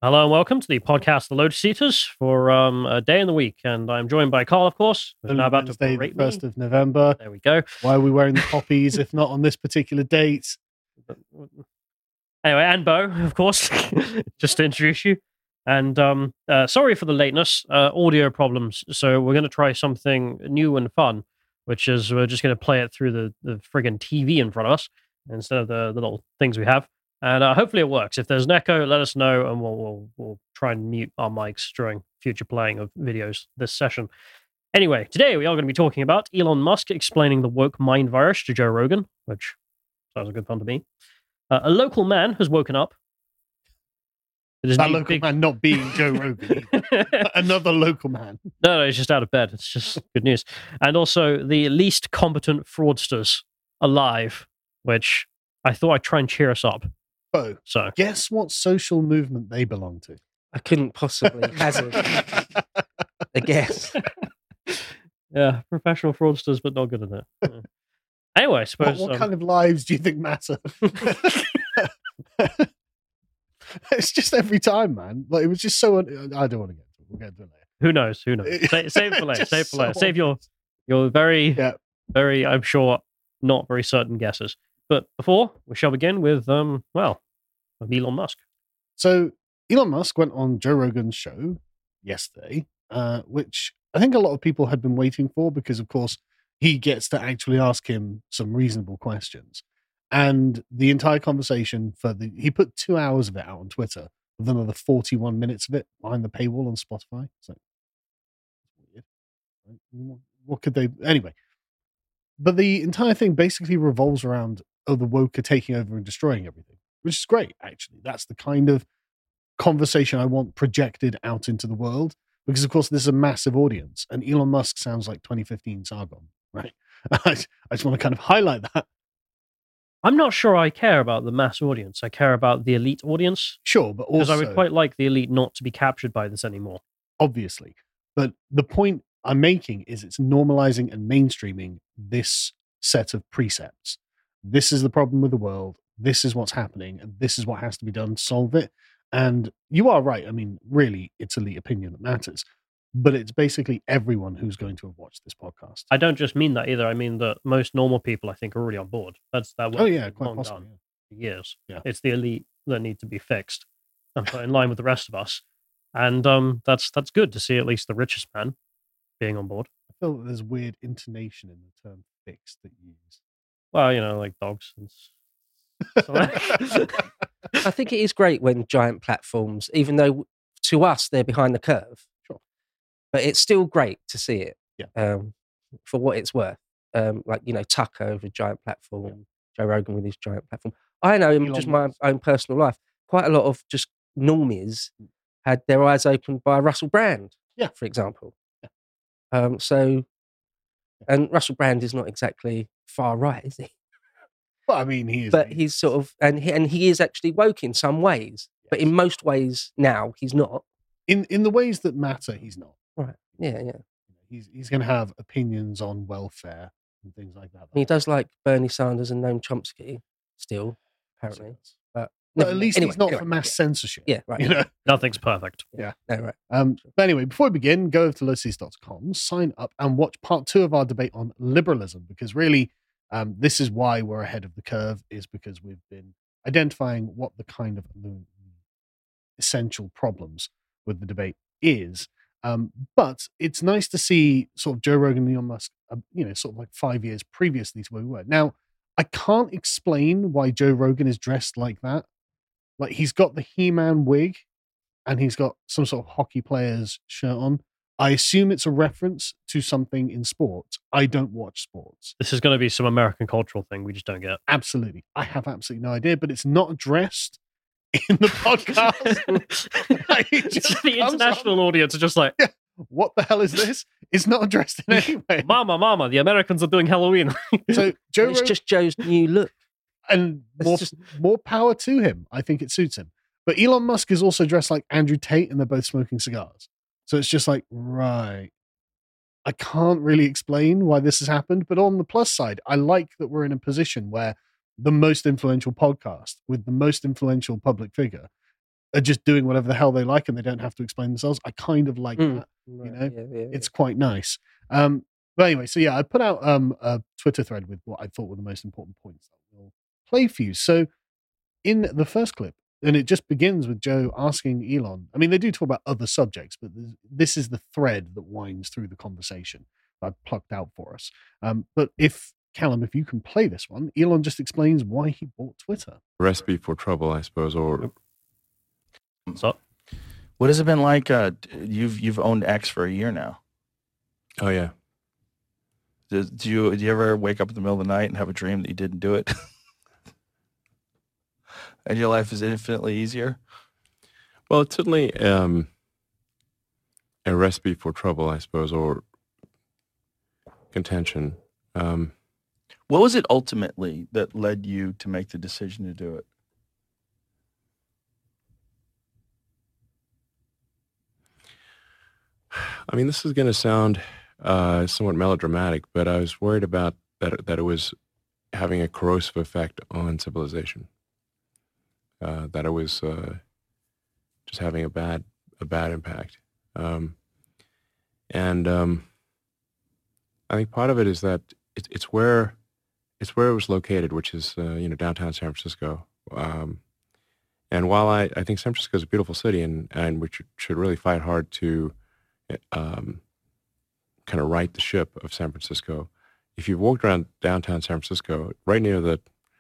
Hello and welcome to the podcast, The Lotus Eaters, for a day in the week. And I'm joined by Carl, of course, who's now about to Wednesday, the berate me. 1st of November. There we go. Why are we wearing the poppies if not on this particular date? Anyway, and Bo, of course, just to introduce you. And sorry for the lateness, audio problems. So we're going to try something new and fun, which is we're just going to play it through the friggin' TV in front of us instead of the little things we have. And hopefully it works. If there's an echo, let us know, and we'll try and mute our mics during future playing of videos this session. Anyway, today we are going to be talking about Elon Musk explaining the woke mind virus to Joe Rogan, which sounds like good fun to me. A local man has woken up. That local man not being Joe Rogan. Another local man. No, he's just out of bed. It's just good news. And also the least competent fraudsters alive, which I thought I'd try and cheer us up. Oh, so guess what social movement they belong to? I couldn't possibly hazard a guess. Yeah, professional fraudsters, but not good at it. Yeah. Anyway, I suppose. What kind of lives do you think matter? It's just every time, man. Like it was just so. I don't want to get to it. We'll get to it later. Who knows? Save for later. Save for later. Save your very, very, I'm sure, not very certain guesses. But before we shall begin with, Elon Musk. So Elon Musk went on Joe Rogan's show yesterday, which I think a lot of people had been waiting for because, of course, he gets to actually ask him some reasonable questions. And the entire conversation he put 2 hours of it out on Twitter with another 41 minutes of it behind the paywall on Spotify. It's like, weird. What could they, anyway. But the entire thing basically revolves around, the woke are taking over and destroying everything, which is great, actually. That's the kind of conversation I want projected out into the world because, of course, this is a massive audience. And Elon Musk sounds like 2015 Sargon, right? I just want to kind of highlight that. I'm not sure I care about the mass audience. I care about the elite audience. Sure, but also... Because I would quite like the elite not to be captured by this anymore. Obviously. But the point I'm making is it's normalizing and mainstreaming this set of precepts. This is the problem with the world. This is what's happening. And this is what has to be done to solve it. And you are right. I mean, really, it's elite opinion that matters. But it's basically everyone who's going to have watched this podcast. I don't just mean that either. I mean that most normal people, I think, are already on board. That quite possibly. For years. Yeah. It's the elite that need to be fixed and put in line with the rest of us. And that's good to see at least the richest man being on board. I feel that there's weird intonation in the term fixed that you use. Well, like dogs. I think it is great when giant platforms, even though to us they're behind the curve, but it's still great to see it for what it's worth. Tucker with a giant platform, Joe Rogan with his giant platform. I know in just my own personal life, quite a lot of just normies had their eyes opened by Russell Brand, for example. And Russell Brand is not exactly far right, is he? Well, I mean, he is. But he's sort of, and he is actually woke in some ways, but in most ways now he's not. In the ways that matter, he's not. Right. Yeah. He's going to have opinions on welfare and things like that. He does like Bernie Sanders and Noam Chomsky still, apparently. But at least he's not for mass censorship. Yeah, right. Nothing's perfect. Yeah. No, right. But anyway, before we begin, go over to lotuseaters.com, sign up and watch part 2 of our debate on liberalism, because really, this is why we're ahead of the curve, is because we've been identifying what the kind of essential problems with the debate is. But it's nice to see sort of Joe Rogan and Elon Musk, sort of like 5 years previously to where we were. Now, I can't explain why Joe Rogan is dressed like that. Like, he's got the He-Man wig and he's got some sort of hockey player's shirt on. I assume it's a reference to something in sports. I don't watch sports. This is going to be some American cultural thing we just don't get. Absolutely. I have absolutely no idea, but it's not addressed in the podcast. The international audience are just like, what the hell is this? It's not addressed in any way. Mama, the Americans are doing Halloween. So it's just Joe's new look. And more power to him. I think it suits him. But Elon Musk is also dressed like Andrew Tate, and they're both smoking cigars. So it's just like, right. I can't really explain why this has happened, but on the plus side, I like that we're in a position where the most influential podcast with the most influential public figure are just doing whatever the hell they like and they don't have to explain themselves. I kind of like that. You know, it's quite nice. But anyway, so yeah, I put out a Twitter thread with what I thought were the most important points that we'll play for you. So in the first clip, and it just begins with Joe asking Elon. I mean, they do talk about other subjects, but this is the thread that winds through the conversation that I've plucked out for us. But Callum, if you can play this one, Elon just explains why he bought Twitter. Recipe for trouble, I suppose, or... So, what has it been like? You've owned X for a year now. Oh, yeah. Do you ever wake up in the middle of the night and have a dream that you didn't do it? And your life is infinitely easier? Well, it's certainly a recipe for trouble, I suppose, or contention. What was it ultimately that led you to make the decision to do it? I mean, this is going to sound somewhat melodramatic, but I was worried about that it was having a corrosive effect on civilization. That it was just having a bad impact. I think part of it is that it's where it was located, which is downtown San Francisco. And while I think San Francisco is a beautiful city and we should really fight hard to kind of right the ship of San Francisco, if you've walked around downtown San Francisco, right near the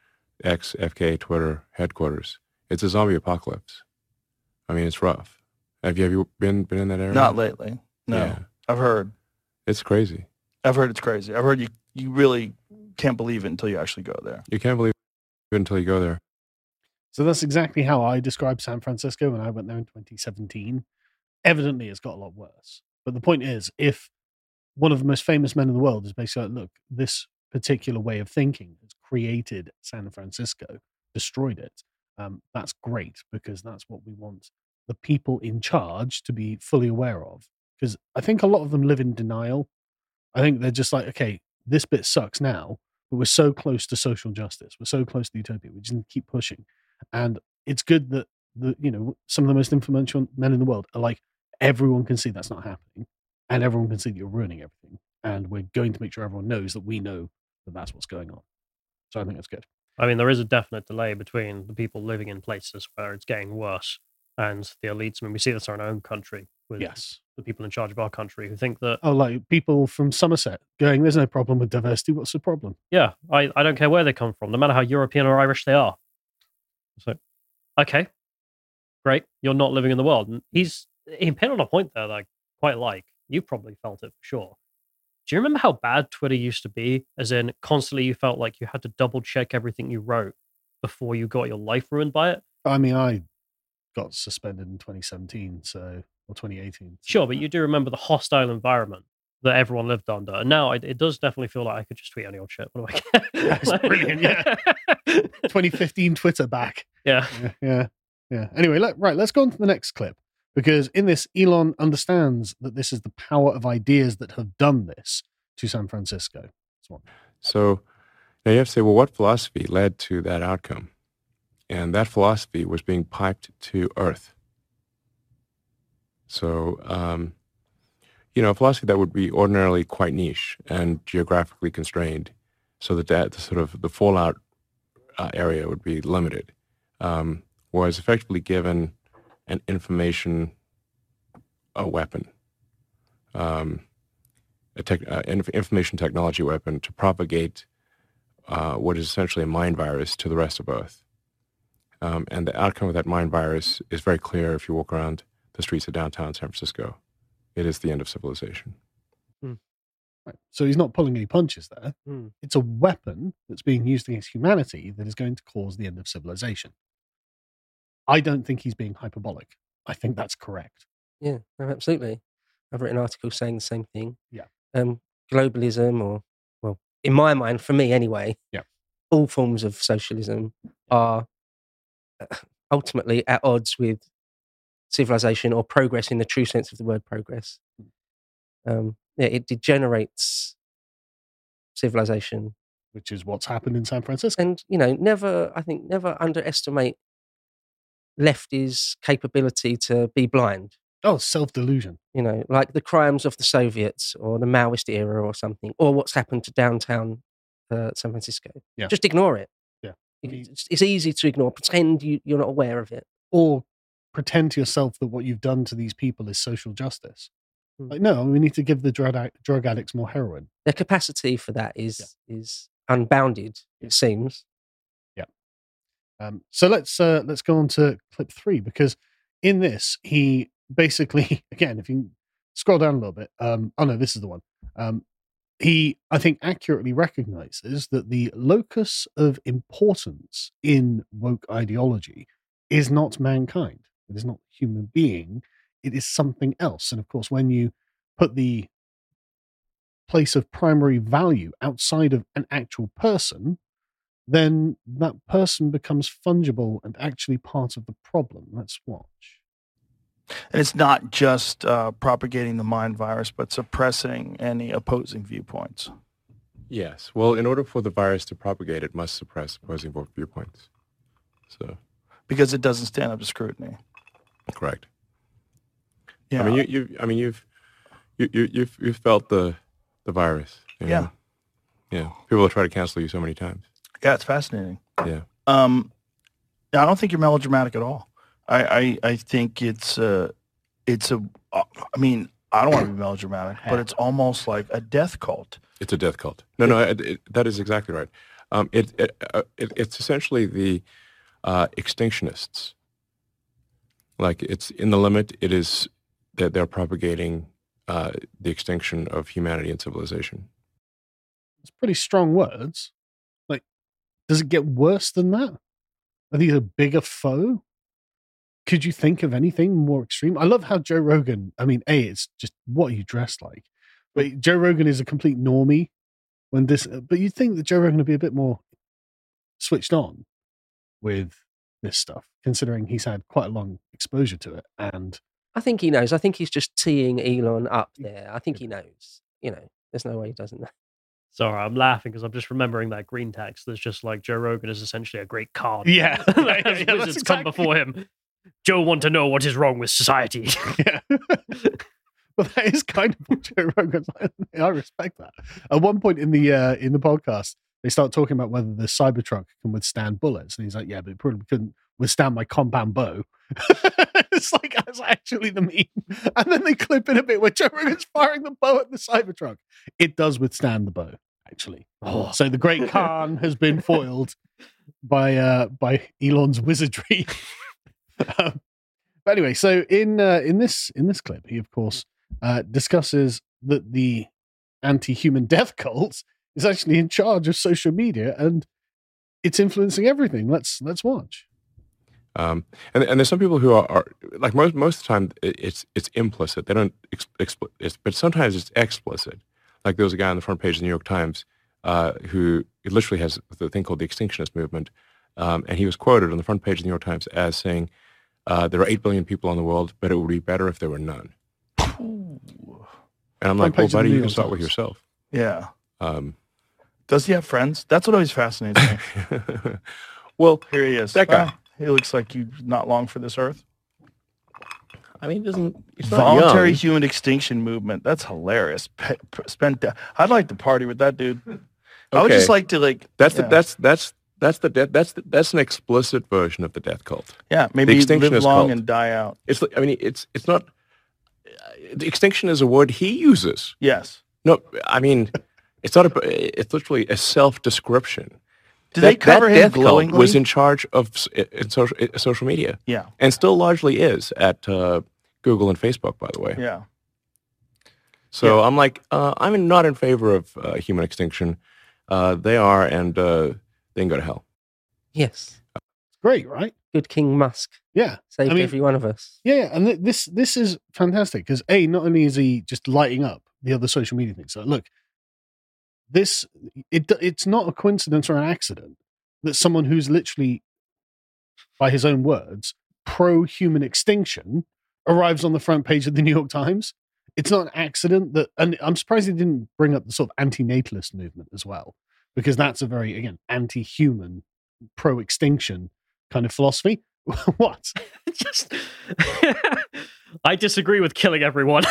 FK Twitter headquarters, it's a zombie apocalypse. I mean, it's rough. Have you been in that area? Not lately. No. Yeah. I've heard. It's crazy. I've heard it's crazy. I've heard you really can't believe it until you actually go there. You can't believe it until you go there. So that's exactly how I described San Francisco when I went there in 2017. Evidently, it's got a lot worse. But the point is, if one of the most famous men in the world is basically like, look, this particular way of thinking has created San Francisco, destroyed it, that's great, because that's what we want the people in charge to be fully aware of. Because I think a lot of them live in denial. I think they're just like, okay, this bit sucks now, but we're so close to social justice. We're so close to utopia. We just need to keep pushing. And it's good that some of the most influential men in the world are like, everyone can see that's not happening, and everyone can see that you're ruining everything. And we're going to make sure everyone knows that we know that that's what's going on. So I think that's good. I mean, there is a definite delay between the people living in places where it's getting worse and the elites. I mean, we see this in our own country with the people in charge of our country who think that... Oh, like people from Somerset going, there's no problem with diversity. What's the problem? Yeah, I don't care where they come from, no matter how European or Irish they are. So, okay, great. You're not living in the world. And he hit on a point there that I quite like. You probably felt it for sure. Do you remember how bad Twitter used to be? As in, constantly you felt like you had to double check everything you wrote before you got your life ruined by it? I mean, I got suspended in 2017, or 2018. Sure, but you do remember the hostile environment that everyone lived under. And now it does definitely feel like I could just tweet any old shit. What do I get? That's brilliant, yeah. 2015 Twitter back. Yeah. Anyway, let's go on to the next clip. Because in this, Elon understands that this is the power of ideas that have done this to San Francisco. So now you have to say, well, what philosophy led to that outcome? And that philosophy was being piped to Earth. So, a philosophy that would be ordinarily quite niche and geographically constrained, so that the fallout area would be limited, was effectively given an information weapon, information technology weapon to propagate what is essentially a mind virus to the rest of Earth. And the outcome of that mind virus is very clear if you walk around the streets of downtown San Francisco. It is the end of civilization. Right. So he's not pulling any punches there. It's a weapon that's being used against humanity that is going to cause the end of civilization. I don't think he's being hyperbolic. I think that's correct. Yeah, no, absolutely. I've written articles saying the same thing. Yeah. Globalism, well, in my mind, for me anyway, all forms of socialism are ultimately at odds with civilization or progress in the true sense of the word progress. It degenerates civilization. Which is what's happened in San Francisco. And, never underestimate lefty's capability to be blind. Oh, self-delusion. Like the crimes of the Soviets or the Maoist era or something, or what's happened to downtown San Francisco. Yeah. Just ignore it. Yeah. It's easy to ignore. Pretend you're not aware of it. Or pretend to yourself that what you've done to these people is social justice. Hmm. Like, no, we need to give the drug addicts more heroin. Their capacity for that is unbounded, it seems. Yeah. So let's go on to clip 3, because in this he basically, again, if you scroll down a little bit, oh no, this is the one. He, I think, accurately recognizes that the locus of importance in woke ideology is not mankind. It is not human being. It is something else. And of course, when you put the place of primary value outside of an actual person, then that person becomes fungible and actually part of the problem. Let's watch. And it's not just propagating the mind virus, but suppressing any opposing viewpoints. Yes. Well, in order for the virus to propagate, it must suppress opposing viewpoints. So, because it doesn't stand up to scrutiny. Correct. Yeah. I mean, you've felt the virus. Yeah. Yeah. People will try to cancel you so many times. Yeah, it's fascinating. Yeah. I don't think you're melodramatic at all. I think it's I mean, I don't want to be melodramatic, but it's almost like a death cult. It's a death cult. No, that is exactly right. It's essentially the extinctionists. Like, it's in the limit. It is that they're propagating the extinction of humanity and civilization. It's pretty strong words. Like, does it get worse than that? Are these a bigger foe? Could you think of anything more extreme? I love how Joe Rogan, I mean, it's just what are you dressed like? But Joe Rogan is a complete normie when this, but you'd think that Joe Rogan would be a bit more switched on with this stuff, considering he's had quite a long exposure to it. And I think he knows. I think he's just teeing Elon up there. I think he knows. There's no way he doesn't know. Sorry, I'm laughing because I'm just remembering that green text that's just like Joe Rogan is essentially a great card. Yeah. Like, as wizards come before him. Joe want to know what is wrong with society. Yeah. But that is kind of what Joe Rogan's like. I respect that. At one point in the podcast, they start talking about whether the Cybertruck can withstand bullets. And he's like, yeah, but it probably couldn't withstand my compound bow. It's like, that's actually the meme. And then they clip in a bit where Joe Rogan's firing the bow at the Cybertruck. It does withstand the bow, actually. Oh. So the Great Khan has been foiled by Elon's wizardry. But anyway, so in this clip, he of course discusses that the anti-human death cult is actually in charge of social media and it's influencing everything. Let's watch. And there's some people who are like most of the time it's implicit. They don't explicit, but sometimes it's explicit. Like there was a guy on the front page of the New York Times who literally has the thing called the Extinctionist Movement, and he was quoted on the front page of the New York Times as saying, there are 8 billion people in the world, but it would be better if there were none. Ooh. And I'm like, well, buddy, you can start with yourself. Yeah. Does he have friends? That's what always fascinates me. Well, here he is. That guy. He looks like he's not long for this earth. I mean, he's not Voluntary young. Human Extinction Movement. That's hilarious. I'd like to party with that dude. I would just like to That's an explicit version of the death cult. Yeah, maybe live long cult. and die out. It's not. The extinction is a word he uses. Yes. No, I mean, it's not. It's literally a self-description. Do they cover him glowingly? Was in charge of social media. Yeah, and still largely is at Google and Facebook, by the way. Yeah. So I'm like, I'm not in favor of human extinction. They are, and they can go to hell. Yes. Great, right? Good King Musk. Yeah. Saved every one of us. Yeah, and this is fantastic because not only is he just lighting up the other social media things. So look, it's not a coincidence or an accident that someone who's literally, by his own words, pro-human extinction arrives on the front page of the New York Times. It's not an accident that, and I'm surprised he didn't bring up the sort of anti-natalist movement as well, because that's a very, again, anti-human, pro-extinction kind of philosophy. What? Just, I disagree with killing everyone.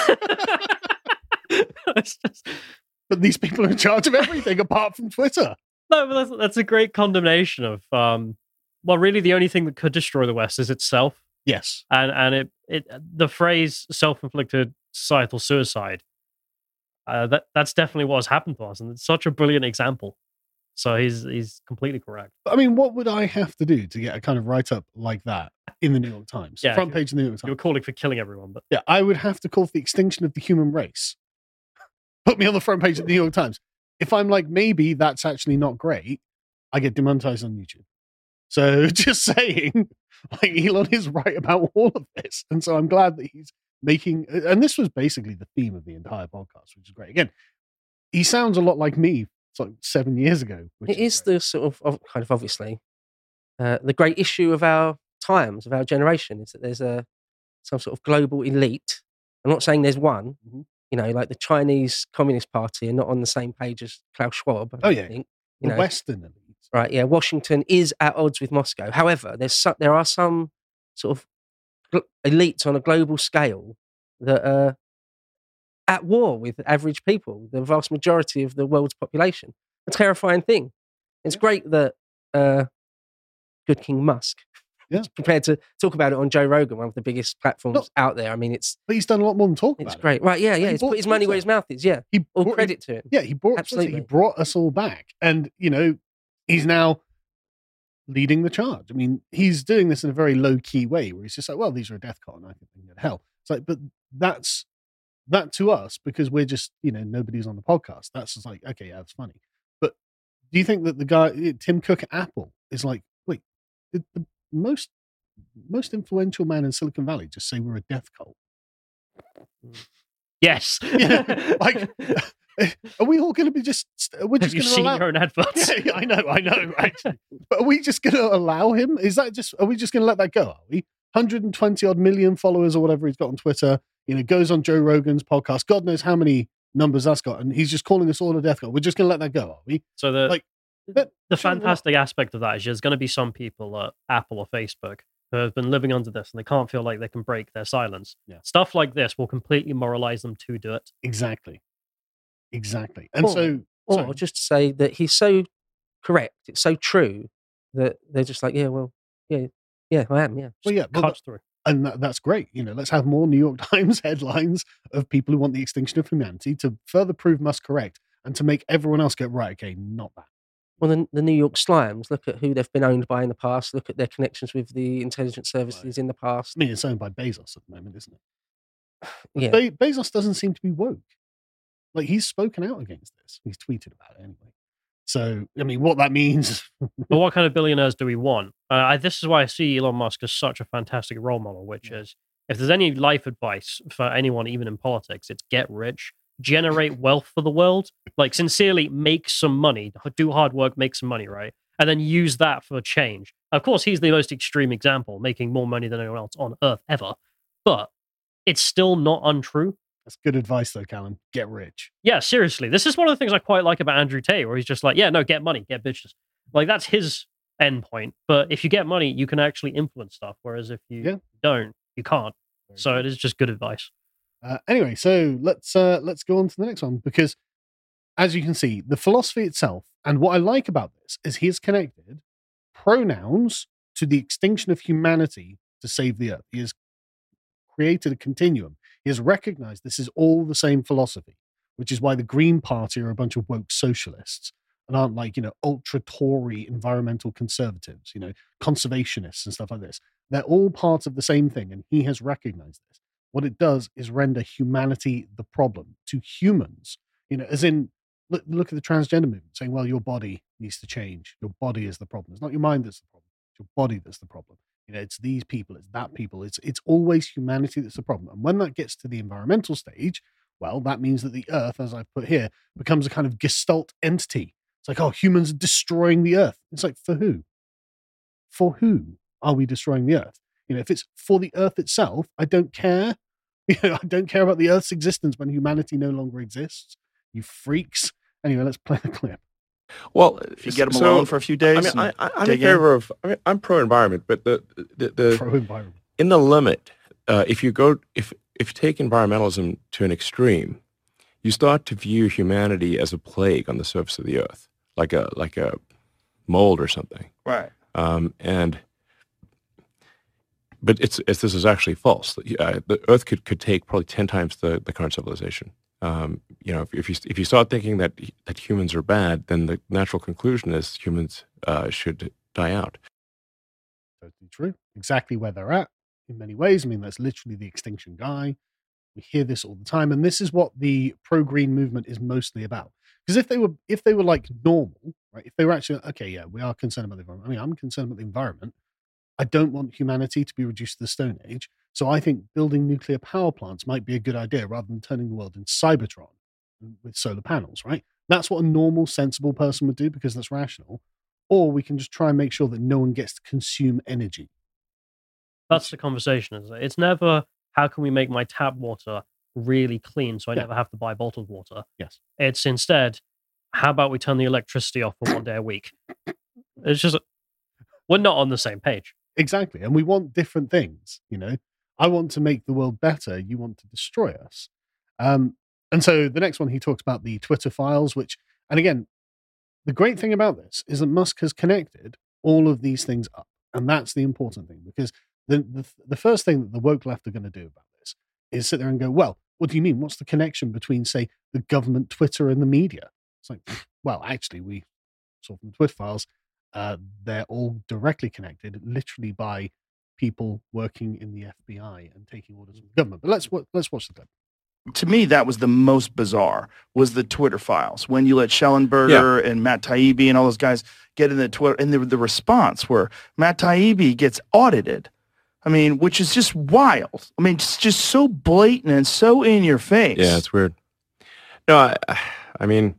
It's just, But these people are in charge of everything apart from Twitter. no, but that's a great condemnation of well, really the only thing that could destroy the West is itself. Yes. And it the phrase self-inflicted societal suicide, that's definitely what has happened to us, and it's such a brilliant example. So he's completely correct. I mean, what would I have to do to get a kind of write-up like that in the New York Times? Yeah, Front page of the New York You were Times. calling for killing everyone, but Yeah, I would have to call for the extinction of the human race. Put me on the front page of the New York Times. If I'm like, maybe that's actually not great, I get demonetized on YouTube. So just saying, like, Elon is right about all of this. And so I'm glad that he's making, and this was basically the theme of the entire podcast, which is great. Again, he sounds a lot like me. It's like 7 years ago. It is the sort of kind of obviously the great issue of our times, of our generation, is that there's some sort of global elite. I'm not saying there's one. Mm-hmm. You know, like the Chinese Communist Party are not on the same page as Klaus Schwab. I don't think. The Western elite. Right, yeah. Washington is at odds with Moscow. However, there are some sort of elites on a global scale that are at war with average people, the vast majority of the world's population. A terrifying thing. It's great that good King Musk is prepared to talk about it on Joe Rogan, one of the biggest platforms out there. I mean, but he's done a lot more than talk about it. It's great. Right, yeah. He's put his money where his mouth is, yeah. All credit to him. Yeah, he brought us all back. And, you know, he's now leading the charge. I mean, he's doing this in a very low-key way where he's just like, well, these are a death cult and I think they can go to hell. It's like, but that's that to us, because we're just, you know, nobody's on the podcast. That's just like, okay, yeah, that's funny. But do you think that the guy, Tim Cook at Apple, is like, wait, did the most influential man in Silicon Valley just say we're a death cult? yes. Yeah, like, are we all going to be just? We're just Have you going to seen allow your own adverts? Yeah, I know. Actually, but are we just going to allow him? Is that just? Are we just going to let that go? Are we 120 odd million followers or whatever he's got on Twitter? You know, goes on Joe Rogan's podcast. God knows how many numbers that's got, and he's just calling us all a death cult. We're just going to let that go, are we? So the fantastic aspect of that is there's going to be some people at Apple or Facebook who have been living under this and they can't feel like they can break their silence. Yeah. Stuff like this will completely moralize them to do it. Exactly. And or just to say that he's so correct, it's so true that they're just like, yeah, I am, yeah. Well, yeah, Cut through. And that's great. You know, let's have more New York Times headlines of people who want the extinction of humanity to further prove Musk correct and to make everyone else go, right, okay, not that. Well, the New York Slimes, look at who they've been owned by in the past, look at their connections with the intelligence services in the past. I mean, it's owned by Bezos at the moment, isn't it? Yeah. Bezos doesn't seem to be woke. Like, he's spoken out against this. He's tweeted about it anyway. So, I mean, what that means. But what kind of billionaires do we want? This is why I see Elon Musk as such a fantastic role model, which is, if there's any life advice for anyone, even in politics, it's get rich, generate wealth for the world, like sincerely make some money, do hard work, make some money, right? And then use that for change. Of course, he's the most extreme example, making more money than anyone else on Earth ever. But it's still not untrue. That's good advice, though, Callum. Get rich. Yeah, seriously. This is one of the things I quite like about Andrew Tate, where he's just like, yeah, no, get money, get bitches. Like, that's his end point. But if you get money, you can actually influence stuff. Whereas if you don't, you can't. So it is just good advice. Anyway, so let's go on to the next one, because as you can see, the philosophy itself, and what I like about this is he has connected pronouns to the extinction of humanity to save the earth. He has created a continuum. He has recognized this is all the same philosophy, which is why the Green Party are a bunch of woke socialists and aren't like, you know, ultra Tory environmental conservatives, you know, conservationists and stuff like this. They're all part of the same thing, and he has recognized this. What it does is render humanity the problem to humans, you know, as in, look at the transgender movement saying, well, your body needs to change. Your body is the problem. It's not your mind that's the problem. It's your body that's the problem. You know, it's these people, it's that people. It's always humanity that's the problem. And when that gets to the environmental stage, well, that means that the earth, as I've put here, becomes a kind of gestalt entity. It's like, oh, humans are destroying the earth. It's like, for who? For who are we destroying the earth? You know, if it's for the earth itself, I don't care. You know, I don't care about the earth's existence when humanity no longer exists. You freaks. Anyway, let's play the clip. Well, if you get them alone for a few days. I'm in favor of. I'm pro-environment, but the pro-environment in the limit. If you take environmentalism to an extreme, you start to view humanity as a plague on the surface of the earth, like a mold or something. Right. But this is actually false. The Earth could take probably 10 times the current civilization. If you start thinking that humans are bad, then the natural conclusion is humans should die out. Totally true. Exactly where they're at in many ways. I mean, that's literally the extinction guy. We hear this all the time, and this is what the pro-green movement is mostly about. Because if they were like normal, right? If they were actually okay, yeah, we are concerned about the environment. I mean, I'm concerned about the environment. I don't want humanity to be reduced to the Stone Age. So I think building nuclear power plants might be a good idea rather than turning the world into Cybertron with solar panels, right? That's what a normal, sensible person would do because that's rational. Or we can just try and make sure that no one gets to consume energy. That's the conversation, isn't it? It's never, how can we make my tap water really clean so I never have to buy bottled water? Yes. It's instead, how about we turn the electricity off for 1 day a week? It's just, we're not on the same page. Exactly. And we want different things, I want to make the world better. You want to destroy us. And so the next one, he talks about the Twitter files, and again, the great thing about this is that Musk has connected all of these things up. And that's the important thing, because the first thing that the woke left are going to do about this is sit there and go, well, what do you mean? What's the connection between, say, the government, Twitter, and the media? It's like, well, actually, we saw from the Twitter files, they're all directly connected, literally by people working in the FBI and taking orders from the government. But let's watch the clip. To me, that was the most bizarre, was the Twitter files. When you let Schellenberger and Matt Taibbi and all those guys get in the Twitter, and the response where Matt Taibbi gets audited. I mean, which is just wild. I mean, it's just so blatant and so in your face. Yeah, it's weird. No, I mean,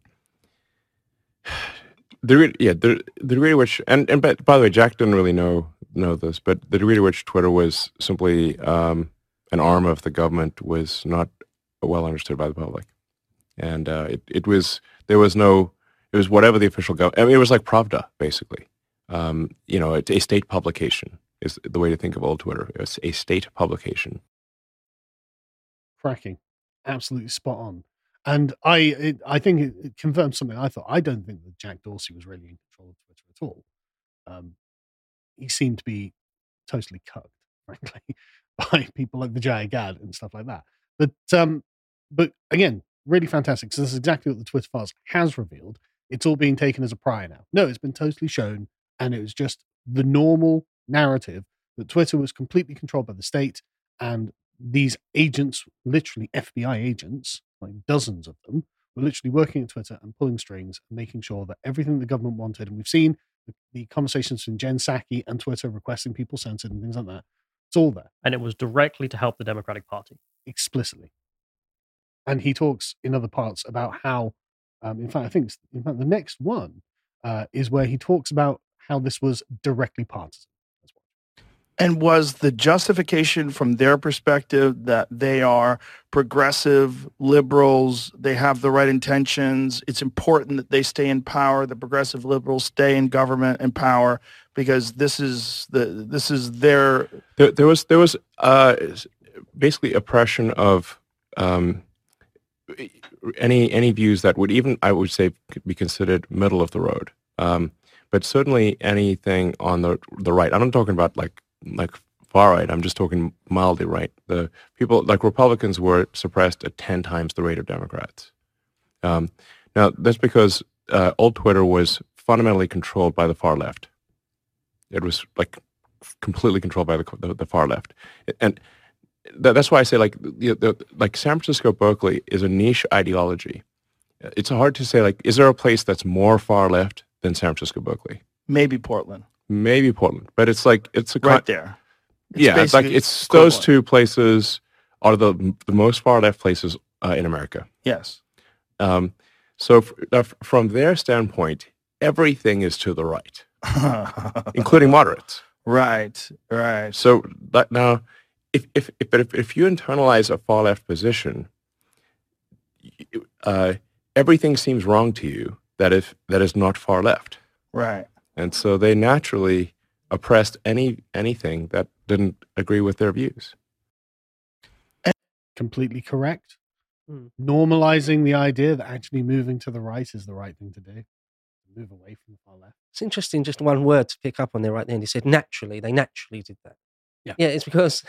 the degree to which, and by the way, Jack didn't really know this, but the degree to which Twitter was simply an arm of the government was not well understood by the public, and it was whatever the official government. I mean, it was like Pravda, basically. It's a state publication is the way to think of old Twitter. It's a state publication. Cracking, absolutely spot on. And I think it confirms something I thought. I don't think that Jack Dorsey was really in control of Twitter at all. He seemed to be totally cucked, frankly, by people like the Jay Gad and stuff like that. But again, really fantastic, because this is exactly what the Twitter files has revealed. It's all being taken as a prior now. No, it's been totally shown, and it was just the normal narrative that Twitter was completely controlled by the state, and these agents, literally FBI agents, like dozens of them, were literally working at Twitter and pulling strings and making sure that everything the government wanted, and we've seen the conversations between Jen Psaki and Twitter requesting people censored and things like that. It's all there. And it was directly to help the Democratic Party. Explicitly. And he talks in other parts about how, in fact, the next one is where he talks about how this was directly partisan. And was the justification from their perspective that they are progressive liberals, they have the right intentions, it's important that they stay in power, the progressive liberals stay in government and power, because this is their... There was basically oppression of any views that would even, I would say, be considered middle of the road. But certainly anything on the right. I'm not talking about like far right. I'm just talking mildly right. The people like Republicans were suppressed at 10 times the rate of Democrats. Now that's because old Twitter was fundamentally controlled by the far left. It was like completely controlled by the far left, and that's why I say like San Francisco, Berkeley is a niche ideology. It's hard to say like, is there a place that's more far left than San Francisco, Berkeley? Maybe Portland, but it's like right there. It's those two places are the most far left places in America. Yes. So from their standpoint, everything is to the right, including moderates. Right. So now, if you internalize a far left position, everything seems wrong to you that is not far left. Right. And so they naturally oppressed anything that didn't agree with their views. Completely correct. Hmm. Normalizing the idea that actually moving to the right is the right thing to do. Move away from the far left. It's interesting, just one word to pick up on there right there. And he said, naturally, they naturally did that. Yeah, it's because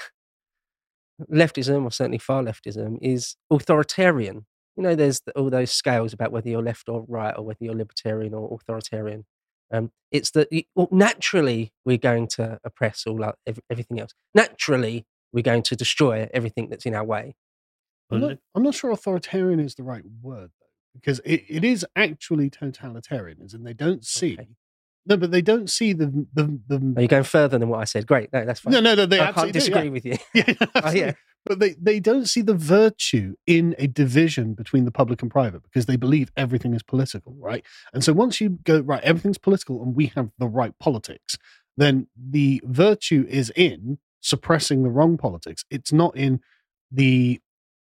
leftism, or certainly far leftism, is authoritarian. You know, there's all those scales about whether you're left or right, or whether you're libertarian or authoritarian. It's that naturally we're going to oppress everything else. Naturally, we're going to destroy everything that's in our way. I'm not sure authoritarian is the right word, though, because it is actually totalitarianism. They don't see. Okay. No, but they don't see the. Are you going further than what I said? Great. No, that's fine. No, they I absolutely can't disagree with you. Yeah, absolutely. yeah. But they don't see the virtue in a division between the public and private because they believe everything is political, right? And so once you go, right, everything's political and we have the right politics, then the virtue is in suppressing the wrong politics. It's not in the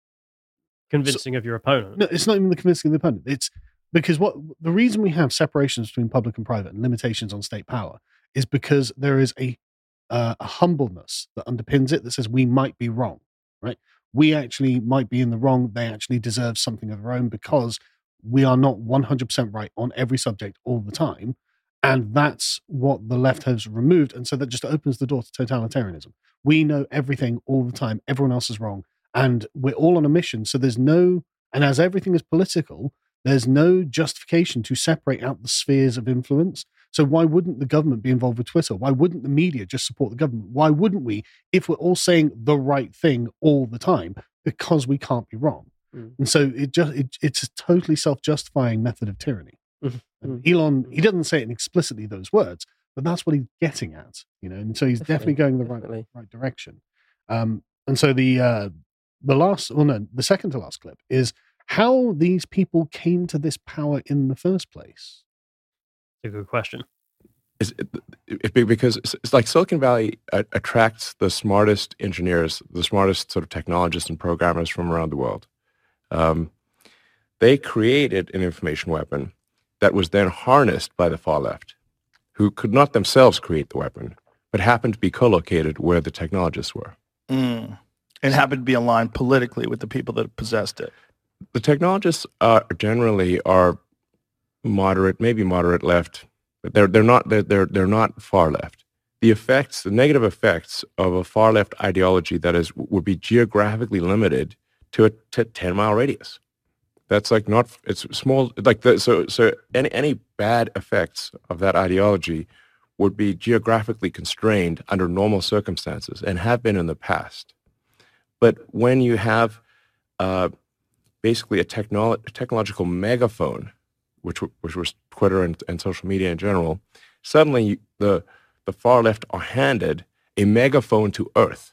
convincing of your opponent. No, it's not even the convincing of the opponent. It's because the reason we have separations between public and private and limitations on state power is because there is a humbleness that underpins it that says we might be wrong, right? We actually might be in the wrong. They actually deserve something of their own because we are not 100% right on every subject all the time. And that's what the left has removed. And so that just opens the door to totalitarianism. We know everything all the time. Everyone else is wrong. And we're all on a mission. So and as everything is political, there's no justification to separate out the spheres of influence. So why wouldn't the government be involved with Twitter? Why wouldn't the media just support the government? Why wouldn't we, if we're all saying the right thing all the time? Because we can't be wrong. And so it's a totally self-justifying method of tyranny. And Elon, he doesn't say it in explicitly those words, but that's what he's getting at, and so he's definitely going the right direction. And so the second to last clip is how these people came to this power in the first place. It's a good question. Because it's like Silicon Valley attracts the smartest engineers, the smartest sort of technologists and programmers from around the world. They created an information weapon that was then harnessed by the far left, who could not themselves create the weapon, but happened to be co-located where the technologists were. And happened to be aligned politically with the people that possessed it. The technologists generally are moderate, maybe moderate left, but they're not far left. The negative effects of a far left ideology that would be geographically limited to a 10-mile radius. That's it's small, so any bad effects of that ideology would be geographically constrained under normal circumstances and have been in the past. But when you have basically a technological megaphone, which was Twitter and social media in general, suddenly the far left are handed a megaphone to Earth,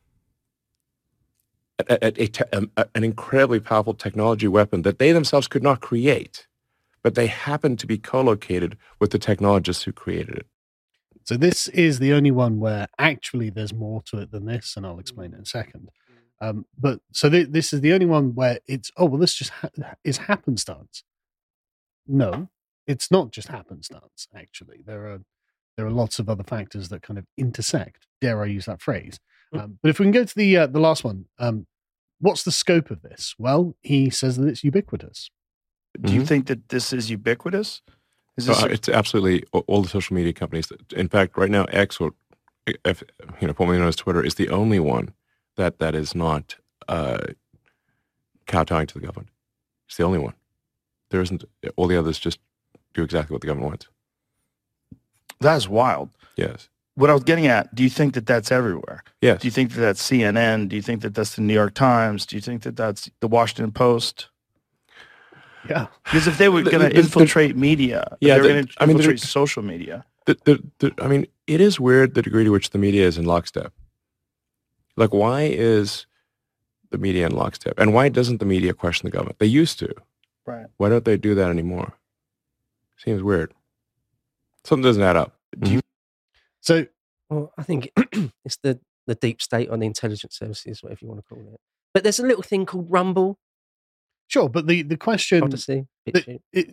an incredibly powerful technology weapon that they themselves could not create, but they happen to be co-located with the technologists who created it. So this is the only one where actually there's more to it than this, and I'll explain it in a second. This is the only one where it's, this just is happenstance. No, it's not just happenstance, actually. There are lots of other factors that kind of intersect. Dare I use that phrase? But if we can go to the last one, what's the scope of this? Well, he says that it's ubiquitous. Do you think that this is ubiquitous? It's absolutely all the social media companies. In fact, right now, X, or formerly known as Twitter, is the only one that is not kowtowing to the government. It's the only one. There isn't. All the others just do exactly what the government wants. That is wild. Yes. What I was getting at, do you think that that's everywhere? Yes. Do you think that that's CNN? Do you think that that's the New York Times? Do you think that that's the Washington Post? Yeah. Because if they were going to infiltrate media, they were going to infiltrate social media. It is weird the degree to which the media is in lockstep. Like, why is the media in lockstep? And why doesn't the media question the government? They used to. Right. Why don't they do that anymore? Seems weird. Something doesn't add up. Well, I think it's the deep state on the intelligence services, whatever you want to call it. But there's a little thing called Rumble. Sure, but the question... Odyssey.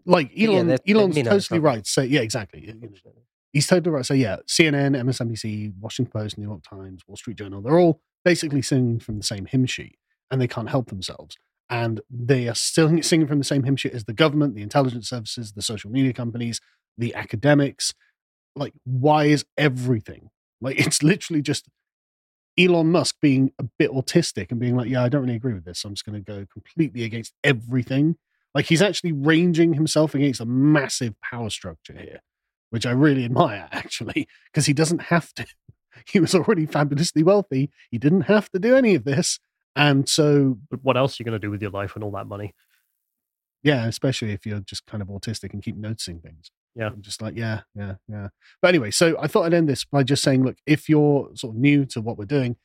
like Elon, they're Elon's minnows, totally aren't right. So yeah, exactly. He's totally right. So yeah, CNN, MSNBC, Washington Post, New York Times, Wall Street Journal, they're all basically singing from the same hymn sheet, and they can't help themselves. And they are still singing from the same hymn sheet as the government, the intelligence services, the social media companies, the academics. Like, why is everything like, it's literally just Elon Musk being a bit autistic and being like, yeah, I don't really agree with this, so I'm just going to go completely against everything. Like, he's actually ranging himself against a massive power structure here, which I really admire, actually, because he doesn't have to. He was already fabulously wealthy. He didn't have to do any of this. And so, But what else are you going to do with your life and all that money? yeah, especially if you're just kind of autistic and keep noticing things. Yeah. I'm just like, yeah. But anyway, so I thought I'd end this by just saying, look, if you're sort of new to what we're doing,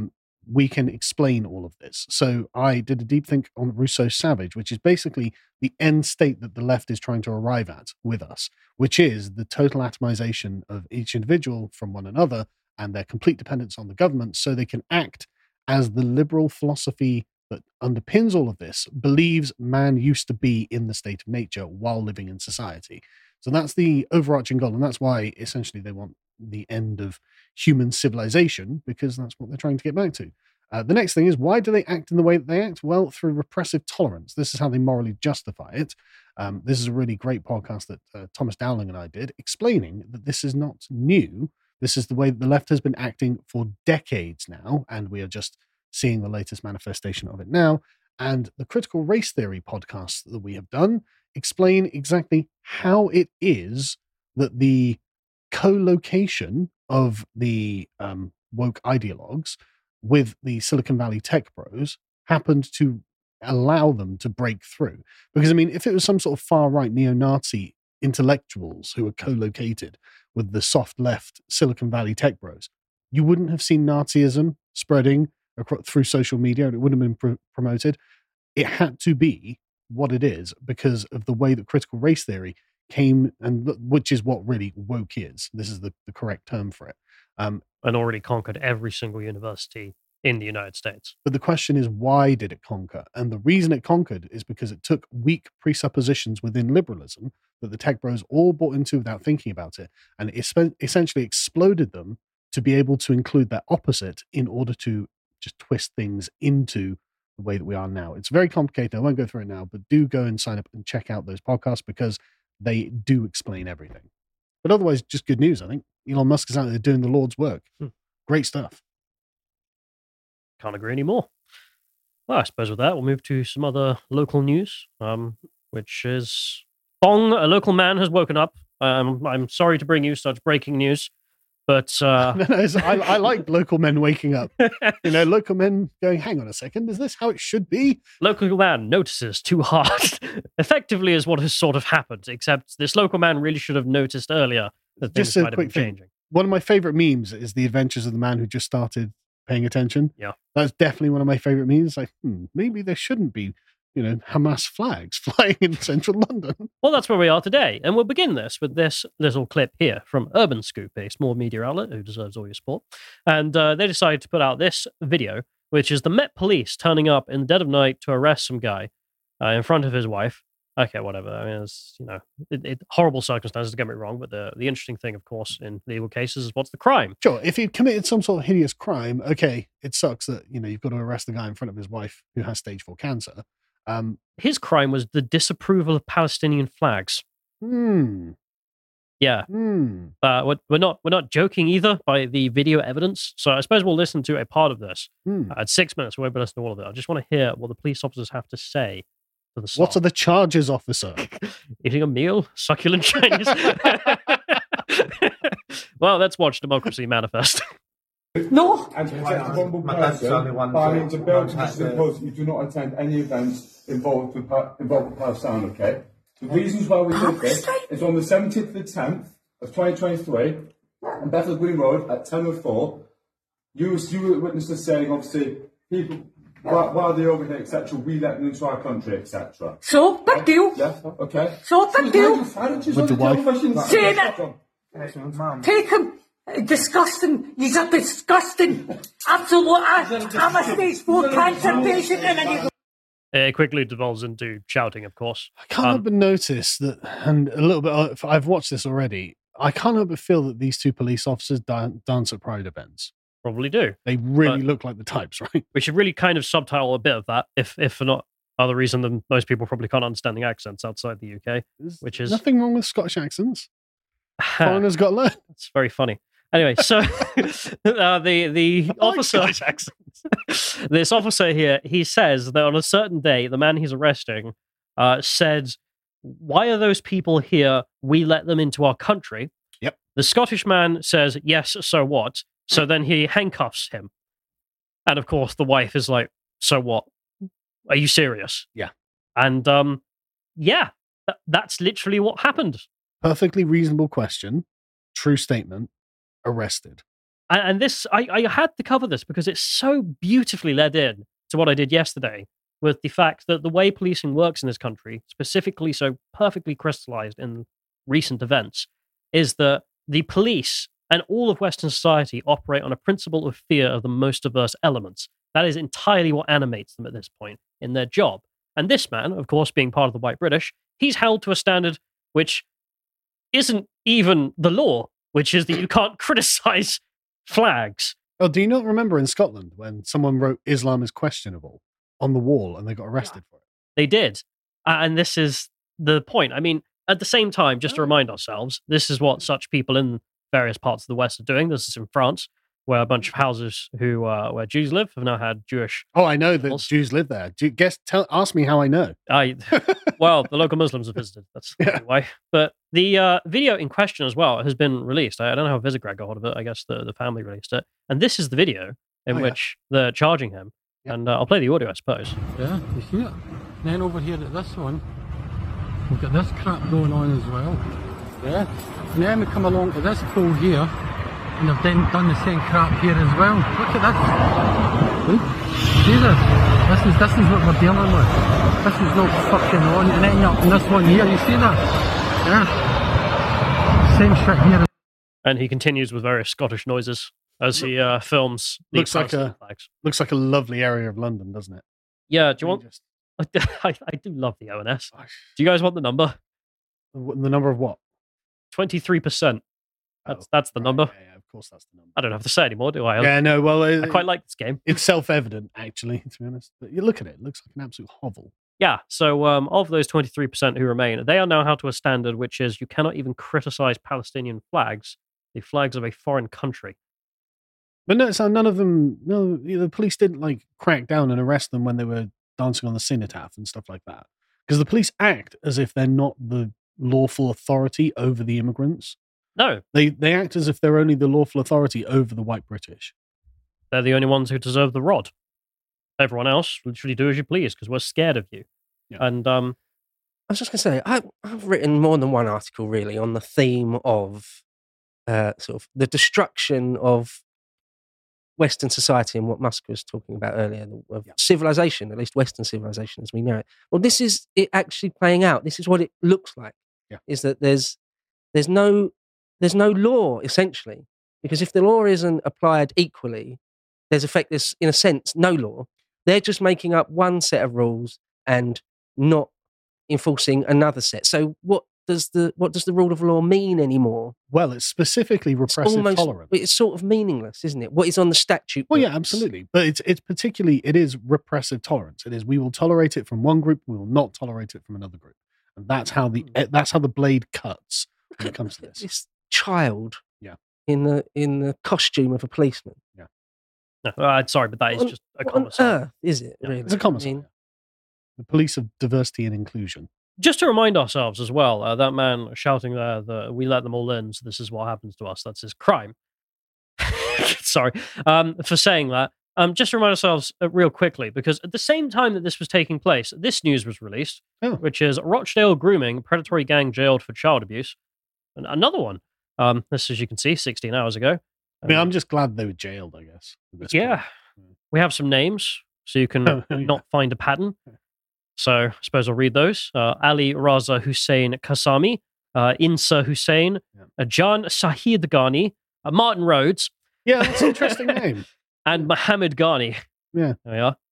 we can explain all of this. So I did a deep think on Rousseau's Savage, which is basically the end state that the left is trying to arrive at with us, which is the total atomization of each individual from one another and their complete dependence on the government, so they can act as the liberal philosophy that underpins all of this believes man used to be in the state of nature while living in society. So that's the overarching goal. And that's why essentially they want the end of human civilization, because that's what they're trying to get back to. The next thing is, why do they act in the way that they act? Well, through repressive tolerance. This is how they morally justify it. This is a really great podcast that Thomas Dowling and I did, explaining that this is not new. This is the way that the left has been acting for decades now, and we are just seeing the latest manifestation of it now. And the Critical Race Theory podcasts that we have done explain exactly how it is that the co-location of the woke ideologues with the Silicon Valley tech bros happened to allow them to break through. Because, I mean, if it was some sort of far-right neo-Nazi intellectuals who were co-located with the soft left Silicon Valley tech bros, you wouldn't have seen Nazism spreading through social media. It wouldn't have been promoted. It had to be what it is because of the way that critical race theory came, and which is what really woke is. This is the correct term for it. And already conquered every single university in the United States. But the question is, why did it conquer? And the reason it conquered is because it took weak presuppositions within liberalism that the tech bros all bought into without thinking about it, and it essentially exploded them to be able to include their opposite in order to just twist things into the way that we are now. It's very complicated. I won't go through it now, but do go and sign up and check out those podcasts because they do explain everything. But otherwise, just good news, I think. Elon Musk is out there doing the Lord's work. Great stuff. Can't agree anymore. Well, I suppose with that, we'll move to some other local news, which is Bong, a local man, has woken up. I'm sorry to bring you such breaking news, but I like local men waking up. You know, local men going, hang on a second, is this how it should be? Local man notices too hard. Effectively is what has sort of happened, except this local man really should have noticed earlier that things Just a might have been quick thing. changing. One of my favorite memes is the adventures of the man who just started paying attention. Yeah. That's definitely one of my favorite memes. Like, maybe there shouldn't be, Hamas flags flying in central London. Well, that's where we are today. And we'll begin this with this little clip here from Urban Scoop, a small media outlet who deserves all your support. And they decided to put out this video, which is the Met Police turning up in the dead of night to arrest some guy in front of his wife. Okay, whatever. I mean, it's, horrible circumstances, don't get me wrong, but the interesting thing, of course, in legal cases is what's the crime? Sure, if he committed some sort of hideous crime, okay, it sucks that, you've got to arrest the guy in front of his wife who has stage 4 cancer. His crime was the disapproval of Palestinian flags. Yeah. We're not joking either by the video evidence. So I suppose we'll listen to a part of this. At 6 minutes, we won't be listening to all of it. I just want to hear what the police officers have to say. What are the charges, officer? Eating a meal? Succulent Chinese? Well, let's watch Democracy Manifest. No. And to protect a vulnerable person, by means of bail conditions imposed, you do not attend any events involved with Palestine, okay? The reasons why we did this is on the 17th of the 10th of 2023, on Bethel Green Road at 10:04, you were witnesses saying, obviously, people... While they're over here, etc., we let them into our country, etc. So, big deal. Yeah, okay. So, big deal. With the wife. Saying it. Take him. Disgusting. He's a disgusting. Absolute. I'm a stage 4 cancer patient. It quickly devolves into shouting, of course. I can't help but notice that, and a little bit, I've watched this already, I can't help but feel that these two police officers dance at Pride events. Probably do. They really look like the types, right? We should really kind of subtitle a bit of that, if for not other reason than most people probably can't understand the accents outside the UK, which is... Nothing wrong with Scottish accents. Foreigners got to learn. It's very funny. Anyway, so the officer, this officer here, he says that on a certain day, the man he's arresting said, "Why are those people here? We let them into our country." Yep. The Scottish man says, "Yes, so what?" So then he handcuffs him. And of course, the wife is like, "So what? Are you serious?" Yeah. And yeah, that's literally what happened. Perfectly reasonable question. True statement. Arrested. And this, I had to cover this because it's so beautifully led in to what I did yesterday with the fact that the way policing works in this country, specifically so perfectly crystallized in recent events, is that the police and all of Western society operate on a principle of fear of the most diverse elements. That is entirely what animates them at this point in their job. And this man, of course, being part of the white British, he's held to a standard which isn't even the law, which is that you can't criticize flags. Oh, do you not remember in Scotland when someone wrote "Islam is questionable" on the wall and they got arrested for it? They did. And this is the point. I mean, at the same time, just to remind ourselves, this is what such people in various parts of the West are doing. This is in France, where a bunch of houses where Jews live have now had Jewish... Oh, I know that Jews live there. Ask me how I know. Well, the local Muslims have visited. That's why. But the video in question as well has been released. I don't know how Visegrad got hold of it. I guess the family released it. And this is the video in which they're charging him. Yep. And I'll play the audio, I suppose. Yeah, you see it? Then over here at this one, we've got this crap going on as well. Yeah. And then we come along to this pole here, and they've then done the same crap here as well. Look at that. See this? This is what we're dealing with. This is not fucking on. And then up in this one here, you see that? Yeah. Same shit here. And he continues with various Scottish noises as he films the looks like a lovely area of London, doesn't it? Yeah, do you want... I do love the ONS. Do you guys want the number? The number of what? 23%. That's the number. Yeah, of course that's the number. I don't have to say anymore, do I? Yeah, no, well... I quite like this game. It's self-evident, actually, to be honest. But you look at it, it looks like an absolute hovel. Yeah, so of those 23% who remain, they are now held to a standard which is you cannot even criticize Palestinian flags, the flags of a foreign country. But notice how none of them... No, the police didn't, crack down and arrest them when they were dancing on the cenotaph and stuff like that. Because the police act as if they're not the lawful authority over the immigrants. No. They act as if they're only the lawful authority over the white British. They're the only ones who deserve the rod. Everyone else, literally do as you please because we're scared of you. Yeah. And I was just going to say, I've written more than one article really on the theme of sort of the destruction of Western society and what Musk was talking about earlier, of civilization, at least Western civilization as we know it. Well, this is it actually playing out. This is what it looks like. Yeah. Is that there's no law essentially, because if the law isn't applied equally, there's in a sense no law. They're just making up one set of rules and not enforcing another set. So what does the rule of law mean anymore? Well, it's specifically repressive tolerance. It's sort of meaningless, isn't it? What is on the statute? Well, yeah, absolutely. But it's particularly, it is repressive tolerance. It is, we will tolerate it from one group, we will not tolerate it from another group. And that's how the blade cuts when it comes to this. This child in the costume of a policeman. Yeah. No, sorry, but that is just a commissar. What on earth is it, really? It's a commissar. The police of diversity and inclusion. Just to remind ourselves as well, that man shouting there that we let them all in, so this is what happens to us. That's his crime. Sorry for saying that. Just to remind ourselves real quickly, because at the same time that this was taking place, this news was released, which is Rochdale grooming, predatory gang jailed for child abuse. And another one. This, as you can see, 16 hours ago. I mean, I'm just glad they were jailed, I guess. Yeah. We have some names, so you can not find a pattern. So I suppose I'll read those. Ali Raza Hussein Kasami, Insa Hussein, Jan Sahid Ghani, Martin Rhodes. Yeah, that's an interesting name. And Mohammed Ghani. Yeah. There we are.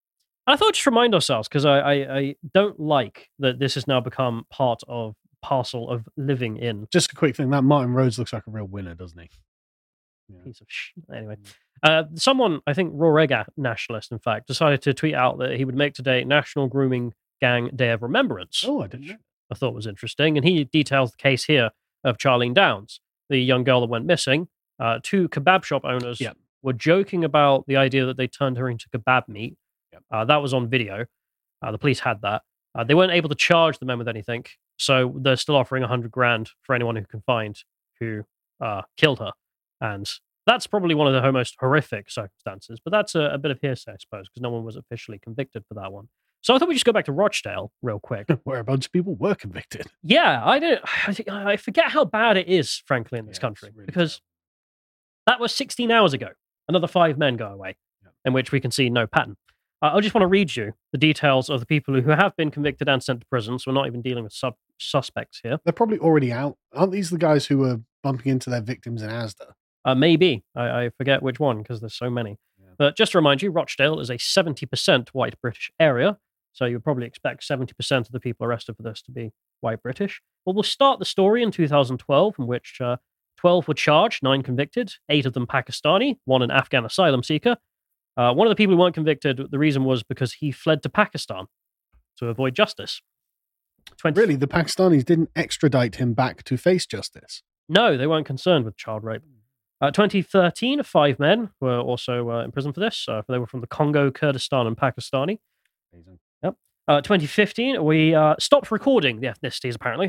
I thought just remind ourselves, because I don't like that this has now become parcel of living in. Just a quick thing, that Martin Rhodes looks like a real winner, doesn't he? Yeah. Piece of Anyway, someone, I think Raw Egg nationalist, in fact, decided to tweet out that he would make today National Grooming Gang Day of Remembrance. Oh, I didn't know. I thought was interesting. And he details the case here of Charlene Downs, the young girl that went missing. Two kebab shop owners were joking about the idea that they turned her into kebab meat. That was on video. The police had that. They weren't able to charge the men with anything, so they're still offering $100,000 for anyone who can find who killed her. And that's probably one of the most horrific circumstances. But that's a bit of hearsay, I suppose, because no one was officially convicted for that one. So I thought we'd just go back to Rochdale real quick. Where a bunch of people were convicted. Yeah, I forget how bad it is, frankly, in this country. Really because that was 16 hours ago. Another 5 men go away, in which we can see no pattern. I just want to read you the details of the people who have been convicted and sent to prison, so we're not even dealing with suspects here. They're probably already out. Aren't these the guys who were bumping into their victims in Asda? Maybe. I forget which one, because there's so many. Yeah. But just to remind you, Rochdale is a 70% white British area, so you would probably expect 70% of the people arrested for this to be white British. Well, we'll start the story in 2012, in which 12 were charged, 9 convicted, 8 of them Pakistani, 1 an Afghan asylum seeker. One of the people who weren't convicted, the reason was because he fled to Pakistan to avoid justice. Really? The Pakistanis didn't extradite him back to face justice? No, they weren't concerned with child rape. 2013, 5 men were also in prison for this. They were from the Congo, Kurdistan, and Pakistani. Amazing. Yep. 2015, we stopped recording the ethnicities, apparently.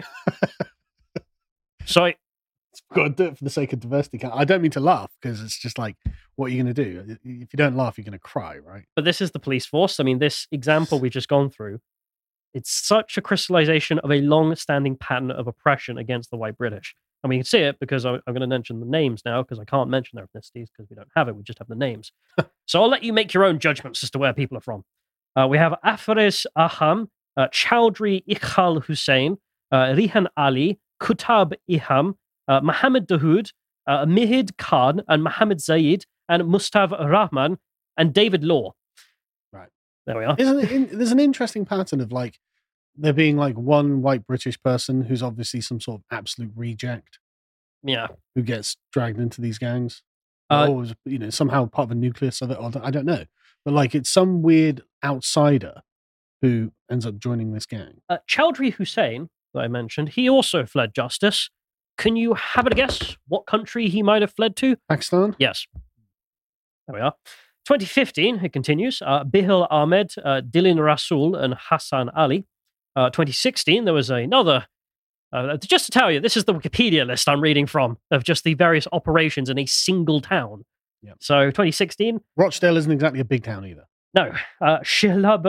So got to do it for the sake of diversity. I don't mean to laugh, because it's just like, what are you going to do? If you don't laugh, you're going to cry, right? But this is the police force. I mean, this example we've just gone through, it's such a crystallization of a long-standing pattern of oppression against the white British. And we can see it because I'm going to mention the names now, because I can't mention their ethnicities because we don't have it. We just have the names. So I'll let you make your own judgments as to where people are from. We have Afres Aham, Chowdhury Iqbal Hussain, Rihan Ali, Kutab Iham, Mohammed Dahoud, Mihid Khan, and Mohammed Zaid, and Mustafa Rahman, and David Law. Right. There we are. There's an interesting pattern of like there being like one white British person who's obviously some sort of absolute reject. Yeah. Who gets dragged into these gangs. Or, somehow part of a nucleus of it. Or I don't know. But like it's some weird outsider who ends up joining this gang. Chowdhury Hussain, that I mentioned, he also fled justice. Can you have a guess what country he might have fled to? Pakistan? Yes. There we are. 2015, it continues. Bihal Ahmed, Dilin Rasul, and Hassan Ali. 2016, there was another. Just to tell you, this is the Wikipedia list I'm reading from of just the various operations in a single town. Yep. So 2016. Rochdale isn't exactly a big town either. No. Shahaba,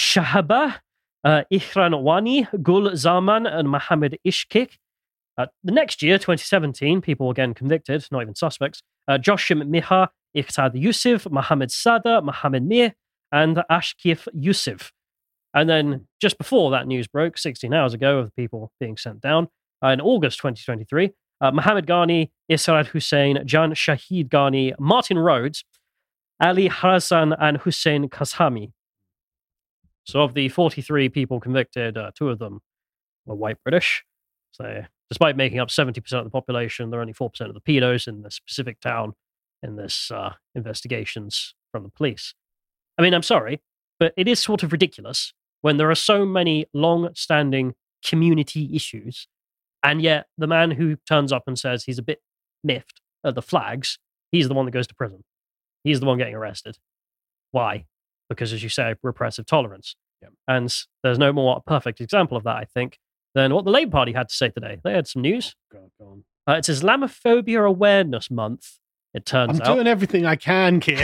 Ihran Wani, Gul Zaman, and Mohammed Ishkik. The next year, 2017, people again convicted, not even suspects. Joshim Miha, Iqtad Yusuf, Mohammed Sada, Mohammed Mir, and Ashkif Yusuf. And then just before that news broke, 16 hours ago, of the people being sent down, in August 2023, Mohammed Ghani, Israel Hussain, Jan Shahid Ghani, Martin Rhodes, Ali Hassan, and Hussein Kashami. So of the 43 people convicted, 2 of them were white British. So despite making up 70% of the population, there are only 4% of the pedos in the specific town in this investigations from the police. I mean, I'm sorry, but it is sort of ridiculous when there are so many long-standing community issues, and yet the man who turns up and says he's a bit miffed at the flags, he's the one that goes to prison. He's the one getting arrested. Why? Because, as you say, repressive tolerance. Yep. And there's no more perfect example of that, I think, than what the Labour Party had to say today. They had some news. Go on. It's Islamophobia Awareness Month, it turns out. I'm doing everything I can, kid.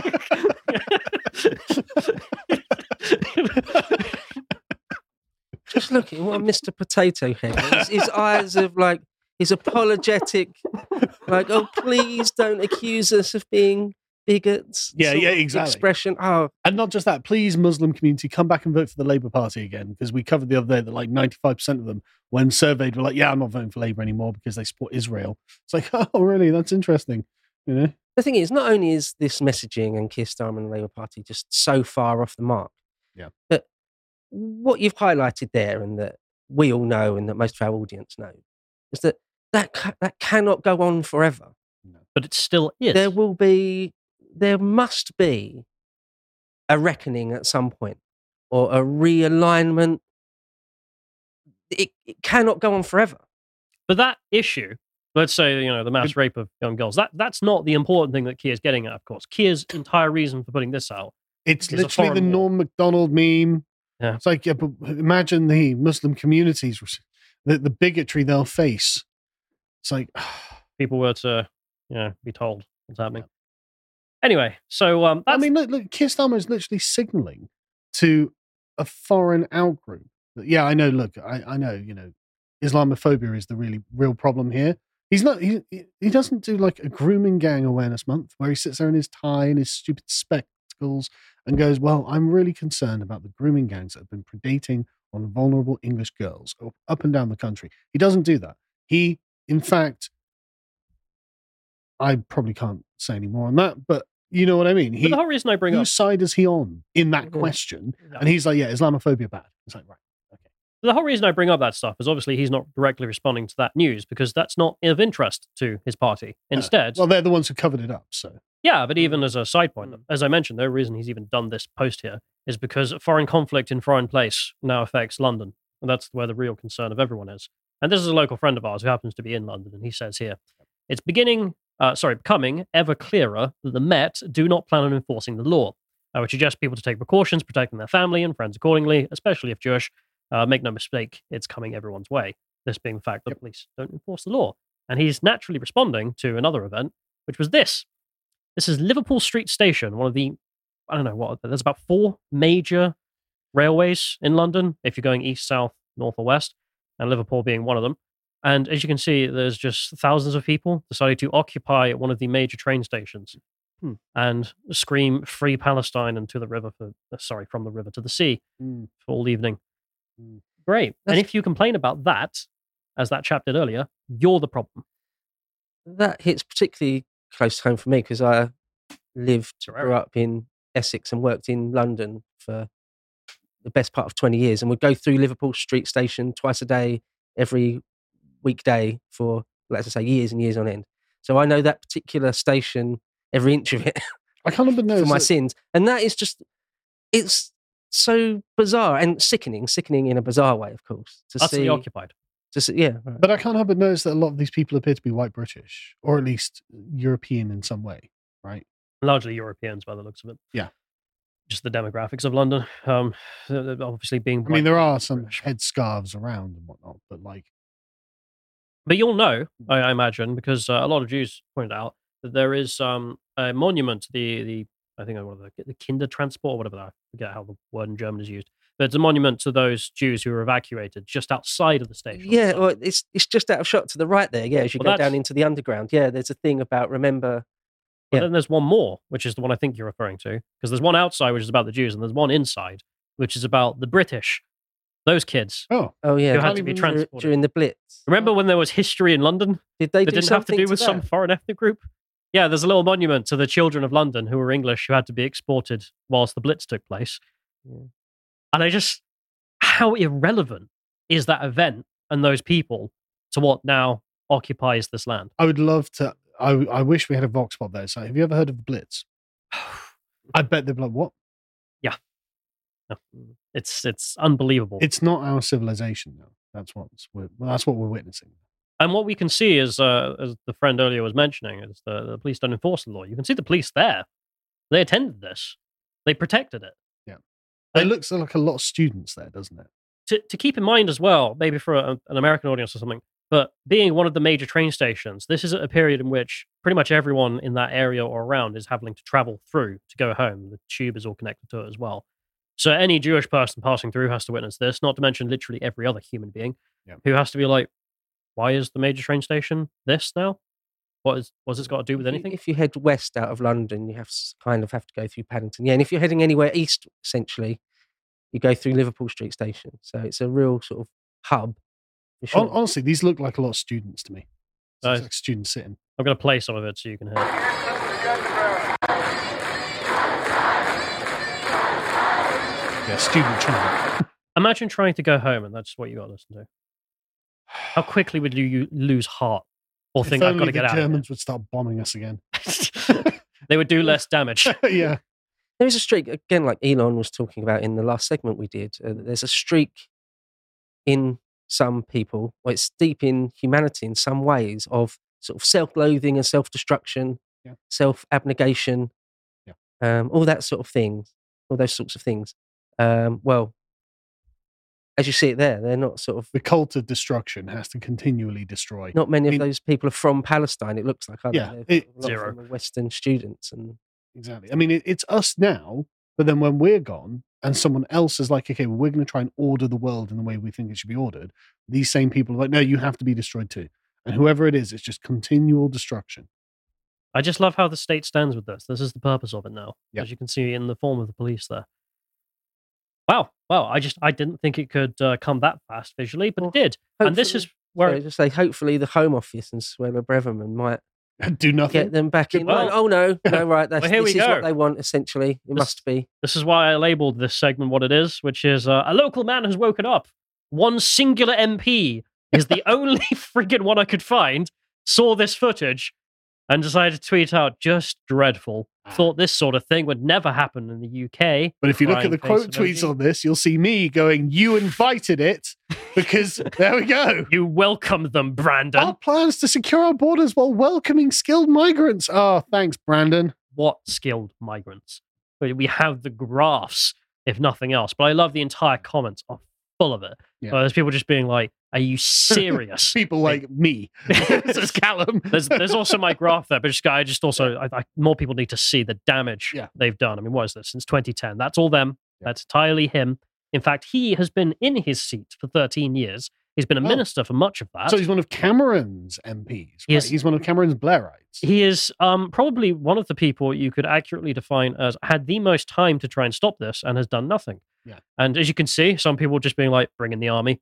Just look at what Mr. Potato Head. His eyes of like, his apologetic, like, oh, please don't accuse us of being bigots. Yeah, exactly. Expression. Oh. And not just that, please, Muslim community, come back and vote for the Labour Party again, because we covered the other day that like 95% of them, when surveyed, were like, yeah, I'm not voting for Labour anymore because they support Israel. It's like, oh, really? That's interesting. You know? The thing is, not only is this messaging and Keir Starmer and the Labour Party just so far off the mark, Yeah. But what you've highlighted there, and that we all know, and that most of our audience know, is that cannot go on forever. But it still is. There must be a reckoning at some point, or a realignment. It cannot go on forever. But that issue, let's say, the mass rape of young girls, that's not the important thing that Kia's getting at, of course. Kia's entire reason for putting this out. It's literally the Norm Macdonald meme. Yeah. It's like, but imagine the Muslim communities, the bigotry they'll face. It's like... People were to, be told what's happening. Anyway, so... I mean, look, Keir Starmer is literally signaling to a foreign outgroup. Yeah, I know, look, I know, Islamophobia is the really real problem here. He's not, he doesn't do like a grooming gang awareness month where he sits there in his tie and his stupid spectacles and goes, well, I'm really concerned about the grooming gangs that have been predating on vulnerable English girls up and down the country. He doesn't do that. He, in fact, I probably can't say any more on that, but you know what I mean? But the whole reason I bring up... Whose side is he on in that question? Yeah. And he's like, yeah, Islamophobia bad. It's like, right. The whole reason I bring up that stuff is obviously he's not directly responding to that news because that's not of interest to his party. Instead... Well, they're the ones who covered it up, so... Yeah, but even as a side point, as I mentioned, the reason he's even done this post here is because foreign conflict in foreign place now affects London. And that's where the real concern of everyone is. And this is a local friend of ours who happens to be in London, and he says here, it's becoming ever clearer that the Met do not plan on enforcing the law. I would suggest people to take precautions, protecting their family and friends accordingly, especially if Jewish. Make no mistake, it's coming everyone's way. This being the fact that police don't enforce the law. And he's naturally responding to another event, which was this. This is Liverpool Street Station, one of the, there's about 4 major railways in London, if you're going east, south, north, or west, and Liverpool being one of them. And as you can see, there's just thousands of people decided to occupy one of the major train stations and scream "Free Palestine" and from the river to the sea for all evening. Great. And if you complain about that, as that chap did earlier, you're the problem. That hits particularly close to home for me because I grew up in Essex and worked in London for the best part of 20 years and would go through Liverpool Street Station twice a day, every weekday for, let's say, years and years on end. So I know that particular station, every inch of it. I can't even know for my sins. And that is just, it's so bizarre and sickening in a bizarre way, of course. Utterly occupied. Yeah. Right. But I can't help but notice that a lot of these people appear to be white British, or at least European in some way, right? Largely Europeans by the looks of it. Yeah. Just the demographics of London. Obviously being... I mean, there are some headscarves around and whatnot, but like... But you'll know, I imagine, because a lot of Jews pointed out that there is a monument to the Kindertransport, or whatever that, I forget how the word in German is used. But it's a monument to those Jews who were evacuated just outside of the station. Yeah, well, it's just out of shot to the right there. Yeah, as you go down into the underground. Yeah, there's a thing about remember. But then there's one more, which is the one I think you're referring to, because there's one outside which is about the Jews, and there's one inside which is about the British. Those kids. Oh yeah. Who had to be transported during the Blitz. Remember when there was history in London? Did they that didn't have to do with some foreign ethnic group? Yeah, there's a little monument to the children of London who were English who had to be exported whilst the Blitz took place. Yeah. And how irrelevant is that event and those people to what now occupies this land? I would love to. I wish we had a Vox Pop there. So have you ever heard of the Blitz? I bet they'd be like, what? Yeah. No. It's unbelievable. It's not our civilization now. That's what we're witnessing. And what we can see is, as the friend earlier was mentioning, is the police don't enforce the law. You can see the police there. They attended this. They protected it. Yeah. It looks like a lot of students there, doesn't it? To keep in mind as well, maybe for an American audience or something, but being one of the major train stations, this is a period in which pretty much everyone in that area or around is having to travel through to go home. The tube is all connected to it as well. So any Jewish person passing through has to witness this, not to mention literally every other human being who has to be like, why is the major train station this now? What's this got to do with anything? If you head west out of London, you have to go through Paddington. Yeah, and if you're heading anywhere east, essentially, you go through Liverpool Street Station. So it's a real sort of hub. Sure. Honestly, these look like a lot of students to me. It's like students sitting. I'm going to play some of it so you can hear it. a student trial. Imagine trying to go home and that's what you got to listen to. How quickly would you lose heart or think I've got to get out? The Germans would start bombing us again. They would do less damage. Yeah. There is a streak, again, like Elon was talking about in the last segment we did. There's a streak in some people, or it's deep in humanity in some ways, of sort of self-loathing and self-destruction, self-abnegation, all that sort of things, all those sorts of things. Well, as you see it there, they're not sort of... The cult of destruction has to continually destroy. Not many of those people are from Palestine, it looks like, are they? Zero. Western students. And exactly. I mean, it's us now, but then when we're gone and someone else is like, okay, well, we're going to try and order the world in the way we think it should be ordered, these same people are like, no, you have to be destroyed too. And whoever it is, it's just continual destruction. I just love how the state stands with this. This is the purpose of it now, as you can see in the form of the police there. Wow, I didn't think it could come that fast visually, but it did. And this is where... just say, hopefully the Home Office and Suella Braverman might do nothing. Get them back in. Well, oh, no, right. This is what they want, essentially. Must be. This is why I labelled this segment what it is, which is a local man has woken up. One singular MP is the only friggin' one I could find, saw this footage, and decided to tweet out, just dreadful. Thought this sort of thing would never happen in the UK. But if you look at the quote tweets on this, you'll see me going, you invited it, because there we go. You welcomed them, Brandon. Our plans to secure our borders while welcoming skilled migrants. Oh, thanks, Brandon. What skilled migrants? We have the graphs, if nothing else. But I love the entire comments are full of it. Yeah. There's people just being like, are you serious? People like me. This is Callum. There's also my graph there, but more people need to see the damage they've done. I mean, what is this? Since 2010. That's all them. Yeah. That's entirely him. In fact, he has been in his seat for 13 years. He's been a minister for much of that. So he's one of Cameron's MPs. Right? He's one of Cameron's Blairites. He is probably one of the people you could accurately define as had the most time to try and stop this and has done nothing. Yeah. And as you can see, some people just being like, bring in the army.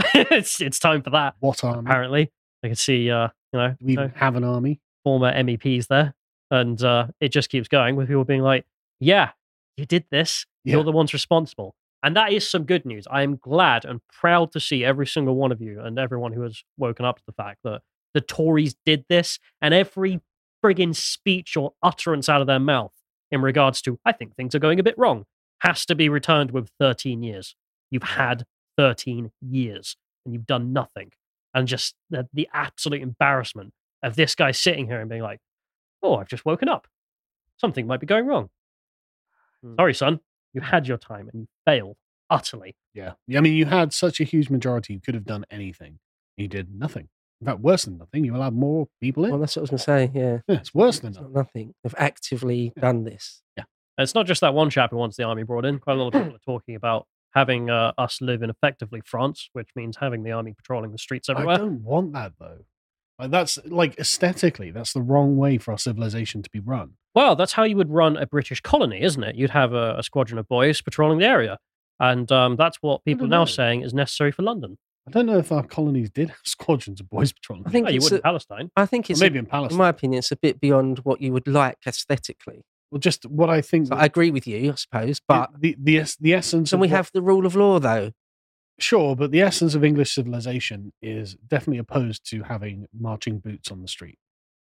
it's time for that. What army? Apparently. I can see, we have an army. Former MEPs there. And it just keeps going with people being like, yeah, you did this. Yeah. You're the ones responsible. And that is some good news. I am glad and proud to see every single one of you and everyone who has woken up to the fact that the Tories did this, and every friggin' speech or utterance out of their mouth in regards to, I think things are going a bit wrong, has to be returned with 13 years. You've had 13 years and you've done nothing. And just the absolute embarrassment of this guy sitting here and being like, oh, I've just woken up. Something might be going wrong. Sorry, son. You had your time and you failed utterly. Yeah. I mean, you had such a huge majority. You could have done anything. You did nothing. In fact, worse than nothing. You allowed more people in. Well, that's what I was going to say, yeah. It's worse than nothing. They've actively done this. Yeah. And it's not just that one chap who wants the army brought in. Quite a lot of people are talking about having us live in effectively France, which means having the army patrolling the streets everywhere. I don't want that, though. That's aesthetically, that's the wrong way for our civilization to be run. Well, that's how you would run a British colony, isn't it? You'd have a squadron of boys patrolling the area. And that's what people are now saying is necessary for London. I don't know if our colonies did have squadrons of boys patrolling. I think you would in Palestine. I think it's maybe in Palestine. In my opinion, it's a bit beyond what you would like aesthetically. Well, just what I think. So I agree with you, I suppose, but the essence. Can we have the rule of law, though? Sure, but the essence of English civilization is definitely opposed to having marching boots on the street.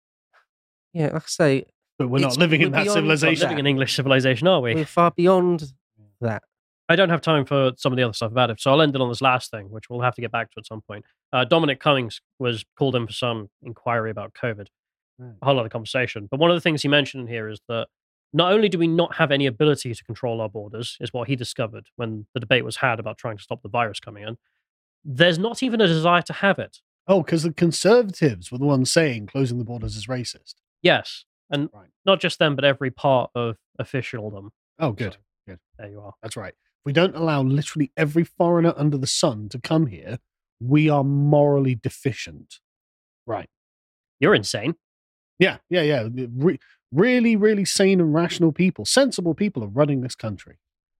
Yeah, like I say, but we're not living in that civilization. Living in English civilization, are we? We're far beyond that. I don't have time for some of the other stuff about it, so I'll end it on this last thing, which we'll have to get back to at some point. Dominic Cummings was called in for some inquiry about COVID. A whole other conversation. But one of the things he mentioned in here is that not only do we not have any ability to control our borders, is what he discovered when the debate was had about trying to stop the virus coming in, there's not even a desire to have it. Oh, because the Conservatives were the ones saying closing the borders is racist. Yes. And not just them, but every part of officialdom. Oh, good. So, good. There you are. That's right. If we don't allow literally every foreigner under the sun to come here, we are morally deficient. Right. You're insane. Yeah. Really, really sane and rational people, sensible people are running this country.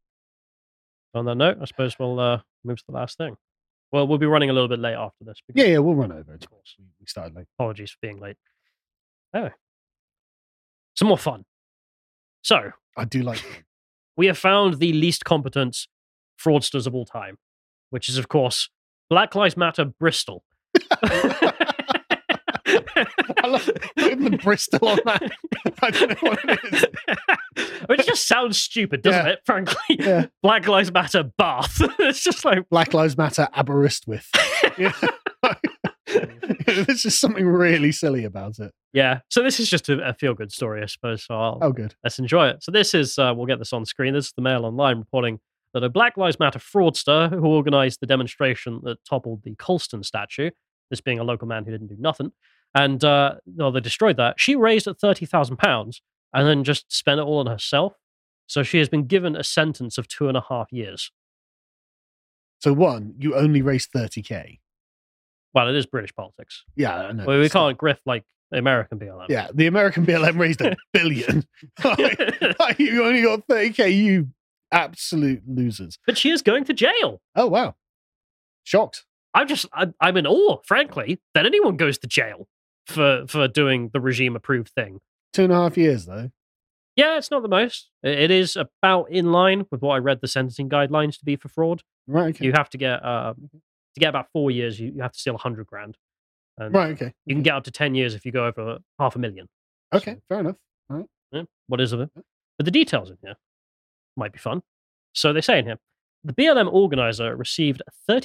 On that note, I suppose we'll move to the last thing. Well, we'll be running a little bit late after this. Yeah, we'll run over. Of course, we started late. Apologies for being late. Anyway, some more fun. So, I do like fun. We have found the least competent fraudsters of all time, which is, of course, Black Lives Matter Bristol. I love putting the Bristol on that. I don't know what it is. It just sounds stupid, doesn't it? Frankly, Black Lives Matter Bath. It's just like Black Lives Matter Aberystwyth. There's just something really silly about it. Yeah. So this is just a feel-good story, I suppose. So good. Let's enjoy it. So this is, we'll get this on screen. This is the Mail Online reporting that a Black Lives Matter fraudster who organized the demonstration that toppled the Colston statue, this being a local man who didn't do nothing, and they destroyed that. She raised at £30,000 and then just spent it all on herself. So she has been given a sentence of 2.5 years. So one, you only raised 30k. Well, it is British politics. Yeah, I know. We can't grift like the American BLM. Yeah, the American BLM raised $1 billion. You only got 30k, you absolute losers. But she is going to jail. Oh, wow. Shocked. I'm in awe, frankly, that anyone goes to jail for doing the regime-approved thing. 2.5 years, though. Yeah, it's not the most. It is about in line with what I read the sentencing guidelines to be for fraud. Right, okay. You have to get about 4 years, you have to steal 100 grand. And right, okay. You can get up to 10 years if you go over $500,000. Okay, fair enough. All right. Yeah, what is of it? But the details in here might be fun. So they say in here, the BLM organizer received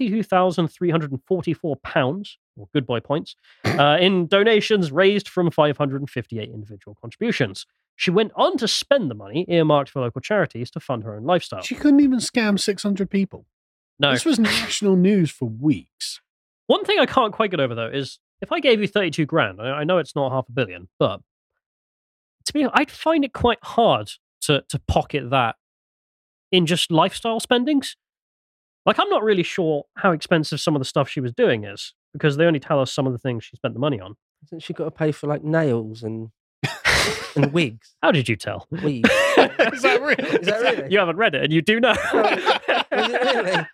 £32,344, or good boy points, in donations raised from 558 individual contributions. She went on to spend the money earmarked for local charities to fund her own lifestyle. She couldn't even scam 600 people. No. This was national news for weeks. One thing I can't quite get over, though, is if I gave you 32 grand, I know it's not $500 million, but to me, I'd find it quite hard to pocket that in just lifestyle spendings. Like, I'm not really sure how expensive some of the stuff she was doing is, because they only tell us some of the things she spent the money on. Hasn't she got to pay for, like, nails and wigs? How did you tell? Wigs. Is that real? Is that really? You haven't read it, and you do know. Is it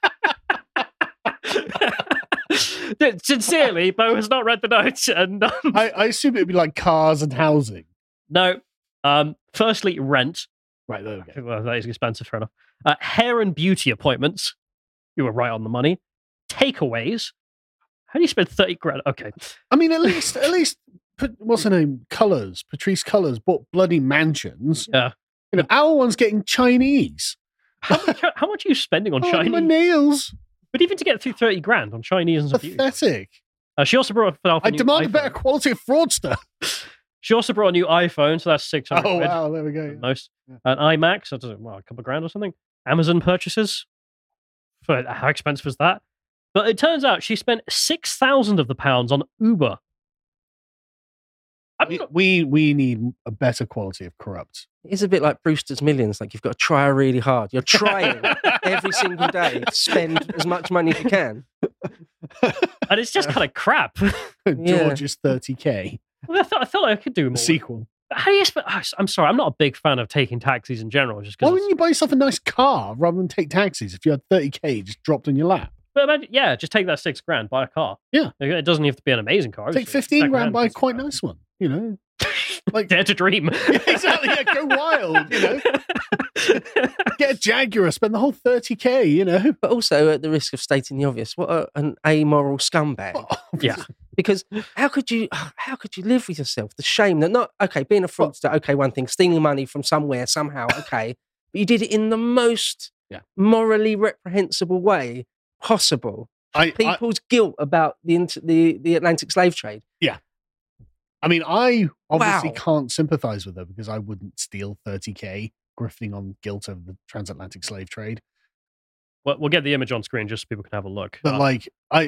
really? Sincerely, Bo has not read the notes. And I assume it would be like cars and housing. No. Firstly, rent. Right, there we go. Well, that is expensive, fair enough. Hair and beauty appointments. You were right on the money. Takeaways. How do you spend 30 grand? Okay. I mean, at least, what's her name? Patrice Cullors bought bloody mansions. Yeah. You know, our one's getting Chinese. How much are you spending on Chinese? My nails. But even to get through 30 grand on Chinese and beauty. Pathetic. She also brought a I demand a better quality of fraudster. She also brought a new iPhone, so that's 600 Oh, quid. wow, there we go. Yeah. Most. An iMac, so that's a couple of grand or something. Amazon purchases. For how expensive is that? But it turns out she spent 6,000 of the pounds on Uber. We need a better quality of corrupt. It's a bit like Brewster's Millions. Like, you've got to try really hard. You're trying every single day to spend as much money as you can. And it's just kind of crap. George's 30k. Well, I thought I could do more. The sequel. How do you I'm sorry, I'm not a big fan of taking taxis in general. Just Why wouldn't you buy yourself a nice car rather than take taxis if you had 30k just dropped in your lap? But imagine, just take that 6 grand, buy a car. Yeah. It doesn't have to be an amazing car. Take 15 grand, buy a quite nice one, you know? Like Dare to dream. Yeah, exactly. Yeah, go wild, you know? Get a Jaguar, spend the whole 30k, you know? But also, at the risk of stating the obvious, what an amoral scumbag. Yeah. Because how could you live with yourself? The shame that being a fraudster, okay, one thing, stealing money from somewhere, somehow, okay, but you did it in the most morally reprehensible way possible. People's guilt about the Atlantic slave trade. Yeah. I mean, I obviously can't sympathize with her because I wouldn't steal 30k grifting on guilt over the transatlantic slave trade. Well, we'll get the image on screen just so people can have a look. But I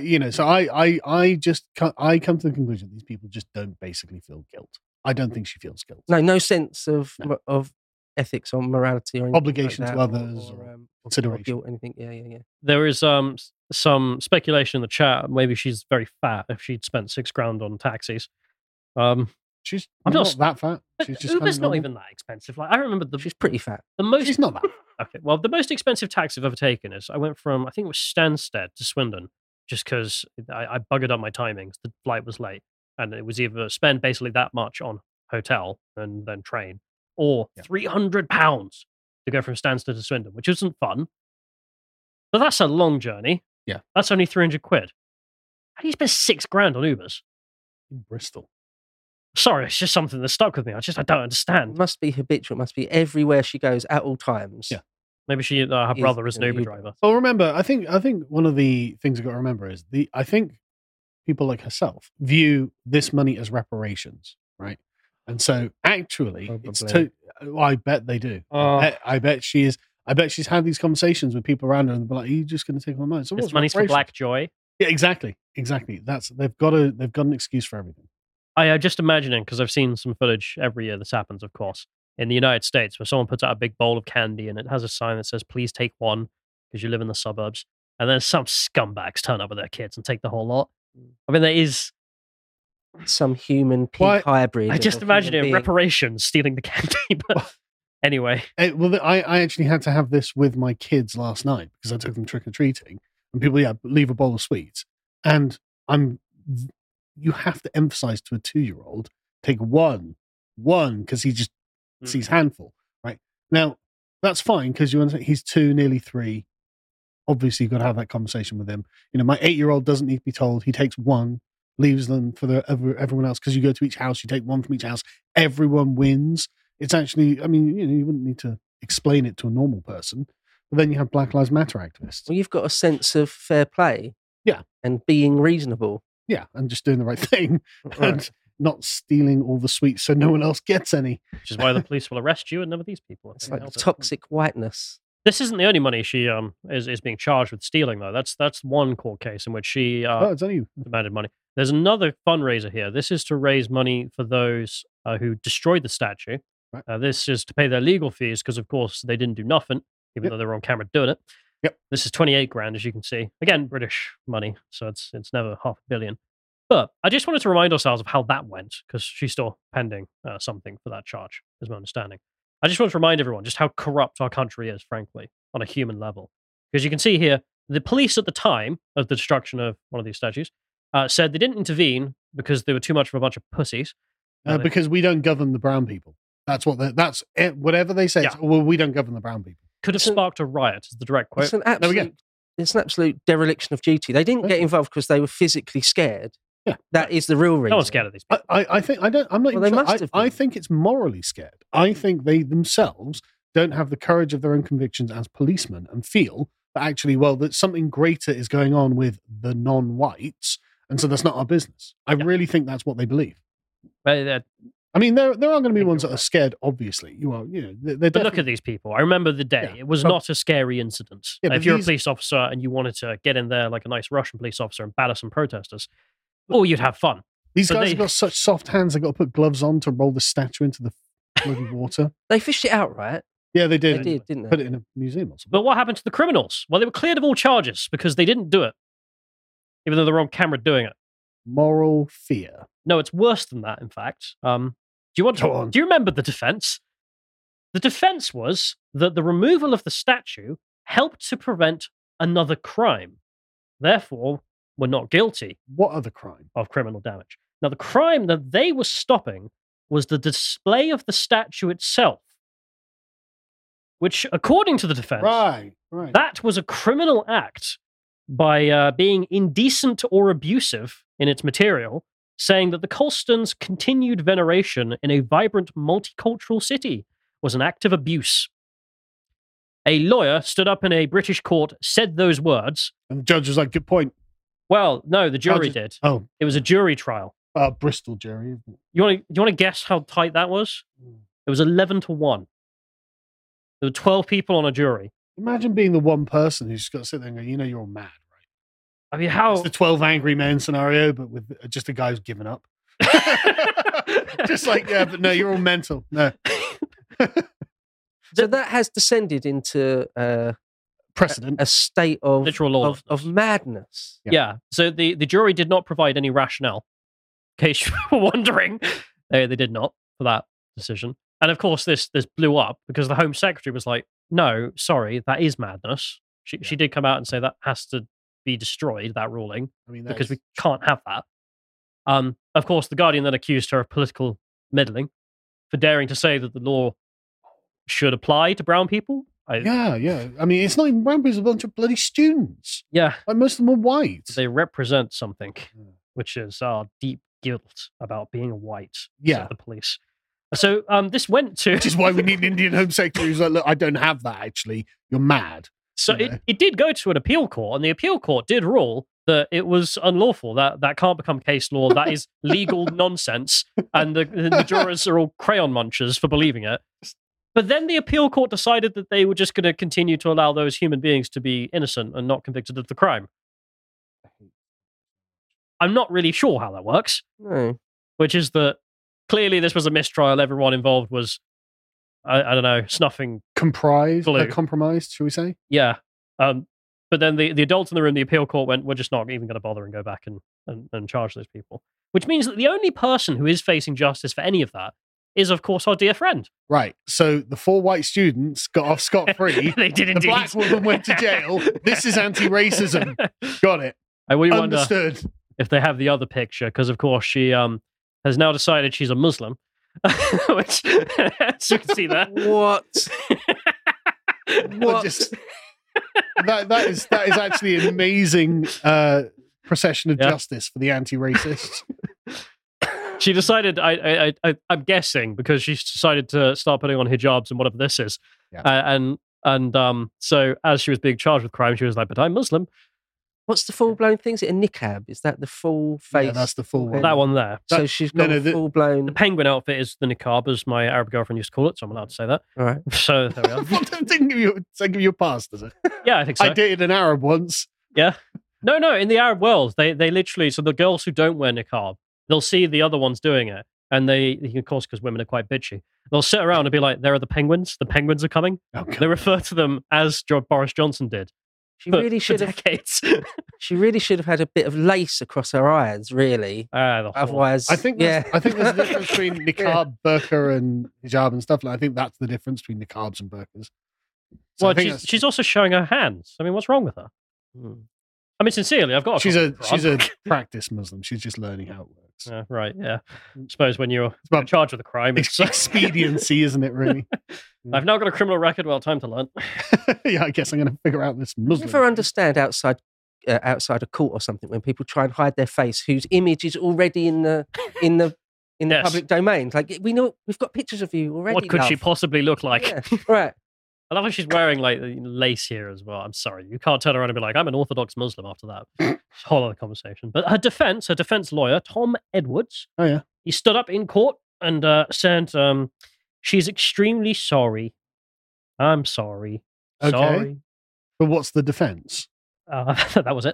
come to the conclusion that these people just don't basically feel guilt. I don't think she feels guilt. No sense of ethics or morality or anything obligation like to others or consideration. Guilt, anything. Yeah. There is some speculation in the chat. Maybe she's very fat if she'd spent $6 grand on taxis. She's not that fat. She's just Uber's not even that expensive. Like, I remember she's pretty fat. She's not that. Okay, well, the most expensive taxi I've ever taken is I went from, I think it was Stansted to Swindon, just because I buggered up my timings. The flight was late, and it was either spend basically that much on hotel and then train, or £300 to go from Stansted to Swindon, which isn't fun. But that's a long journey. Yeah. That's only 300 quid. How do you spend $6,000 on Ubers? In Bristol. Sorry, it's just something that stuck with me. I don't It understand. must be habitual. It must be everywhere she goes at all times. Yeah. Maybe her brother is an Uber driver. Well, remember, I think one of the things you got to remember is I think people like herself view this money as reparations, right? And so actually, I bet they do. I bet she's had these conversations with people around her and they're like, "Are you just going to take all my money?" So this money's for Black Joy. Yeah, exactly. They've got an excuse for everything. I just imagining, because I've seen some footage every year this happens, of course, in the United States, where someone puts out a big bowl of candy and it has a sign that says, "Please take one," because you live in the suburbs. And then some scumbags turn up with their kids and take the whole lot. I mean, there is some human pig hybrid. I just imagine it, reparations, stealing the candy. But anyway. I actually had to have this with my kids last night because I took them trick-or-treating. And people, leave a bowl of sweets. And you have to emphasize to a 2-year-old, take one, because he just sees handful, right? Now, that's fine because he's 2, nearly 3. Obviously, you've got to have that conversation with him. My 8-year-old doesn't need to be told. He takes one, leaves them for everyone else because you go to each house, you take one from each house. Everyone wins. It's actually, you wouldn't need to explain it to a normal person. But then you have Black Lives Matter activists. Well, you've got a sense of fair play. Yeah. And being reasonable. Yeah, and just doing the right thing. Right. And not stealing all the sweets so no one else gets any. Which is why the police will arrest you and none of these people. It's like toxic whiteness. This isn't the only money she is being charged with stealing, though. That's one court case in which she demanded money. There's another fundraiser here. This is to raise money for those who destroyed the statue. Right. This is to pay their legal fees because, of course, they didn't do nothing, even though they were on camera doing it. Yep. This is 28 grand, as you can see. Again, British money, so it's never $500 million. But I just wanted to remind ourselves of how that went, because she's still pending something for that charge, is my understanding. I just want to remind everyone just how corrupt our country is, frankly, on a human level. Because you can see here, the police at the time of the destruction of one of these statues said they didn't intervene because they were too much of a bunch of pussies. Because we don't govern the brown people. That's whatever they say. Yeah. Well, we don't govern the brown people. Could have sparked a riot, is the direct quote. It's an absolute dereliction of duty. They didn't get involved because they were physically scared. Yeah, that is the real reason. No one's scared of these people. I think it's morally scared. I think they themselves don't have the courage of their own convictions as policemen and feel that actually, that something greater is going on with the non-whites, and so that's not our business. I really think that's what they believe. But there are going to be ones that are scared, obviously. But look at these people. I remember the day. Yeah. It was not a scary incident. Yeah, if you're a police officer and you wanted to get in there like a nice Russian police officer and batter some protesters, you'd have fun. These guys have got such soft hands, they've got to put gloves on to roll the statue into the bloody water. They fished it out, right? Yeah, they did. They did, didn't they? Put it in a museum or something. But what happened to the criminals? Well, they were cleared of all charges because they didn't do it, even though they were on camera doing it. Moral fear. No, it's worse than that, in fact. Do you remember the defense? The defense was that the removal of the statue helped to prevent another crime. Therefore, we're not guilty. What other crime? Of criminal damage. Now, the crime that they were stopping was the display of the statue itself, which, according to the defense, that was a criminal act by being indecent or abusive in its material, saying that the Colston's continued veneration in a vibrant multicultural city was an act of abuse. A lawyer stood up in a British court, said those words. And the judge was like, good point. Well, no, the jury did. Oh. It was a jury trial. Bristol jury. Isn't it? You want to guess how tight that was? It was 11-1. There were 12 people on a jury. Imagine being the one person who's got to sit there and go, you're all mad, right? I mean, how... It's the 12 angry men scenario, but with just a guy who's given up. Just like, but no, you're all mental. No. So that has descended into precedent, a state of literal law of madness. Yeah. So the jury did not provide any rationale. In case you were wondering, they did not for that decision. And of course, this blew up because the Home Secretary was like, "No, sorry, that is madness." She did come out and say that has to be destroyed. That ruling, because we can't have that. Of course, the Guardian then accused her of political meddling for daring to say that the law should apply to brown people Yeah. I mean, it's not even brown people, it's a bunch of bloody students. Yeah. Like, most of them are white. They represent something, which is our deep guilt about being white. Yeah. The police. So this went to... Which is why we need an Indian Home Secretary who's like, look, I don't have that, actually. You're mad. So it did go to an appeal court, and the appeal court did rule that it was unlawful. That can't become case law. That is legal nonsense, and the jurors are all crayon munchers for believing it. But then the appeal court decided that they were just going to continue to allow those human beings to be innocent and not convicted of the crime. I'm not really sure how that works. No. Which is that clearly this was a mistrial. Everyone involved was, I don't know, snuffing. Compromised, shall we say? Yeah. But then the adults in the room, the appeal court went, we're just not even going to bother and go back and charge those people. Which means that the only person who is facing justice for any of that is, of course, our dear friend. Right. So the 4 white students got off scot-free. They did indeed. The black woman went to jail. This is anti-racism. Got it. I really Understood. wonder if they have the other picture, because, of course, she has now decided she's a Muslim. Which, as you can see there. What? That is actually an amazing procession of justice for the anti-racists. She decided, I'm guessing, because she's decided to start putting on hijabs and whatever this is. Yeah. So as she was being charged with crime, she was like, but I'm Muslim. What's the full-blown thing? Is it a niqab? Is that the full face? Yeah, that's the full one. That one there. So she's got full-blown... The penguin outfit is the niqab, as my Arab girlfriend used to call it, so I'm allowed to say that. All right. So there we are. Doesn't give you a pass, does it? Yeah, I think so. I dated an Arab once. Yeah. No, in the Arab world, they literally... So the girls who don't wear niqab, they'll see the other ones doing it, and they, of course, because women are quite bitchy, they'll sit around and be like, there are the penguins are coming. Oh, they refer to them as Boris Johnson did. She really should have. She really should have had a bit of lace across her eyes. Really, otherwise, I think there's a difference between niqab, burqa, and hijab and stuff. Like, I think that's the difference between niqabs and burqas. So well, she's also showing her hands. I mean, what's wrong with her? I mean, sincerely, I've got. She's a practice Muslim. She's just learning how it works. Right. Yeah. I suppose when you're in charge of the crime, it's expediency, isn't it? Really. I've now got a criminal record. Well, time to learn. Yeah, I guess I'm going to figure out this Muslim. I never understand outside a court or something when people try and hide their face, whose image is already in the public domain. Like, we know we've got pictures of you already. What could she possibly look like? Yeah, right. I love how she's wearing like lace here as well. I'm sorry, you can't turn around and be like, I'm an Orthodox Muslim after that. It's a whole other conversation. But her defense lawyer, Tom Edwards, he stood up in court and said she's extremely sorry. I'm sorry. Okay. Sorry. But what's the defense? That was it.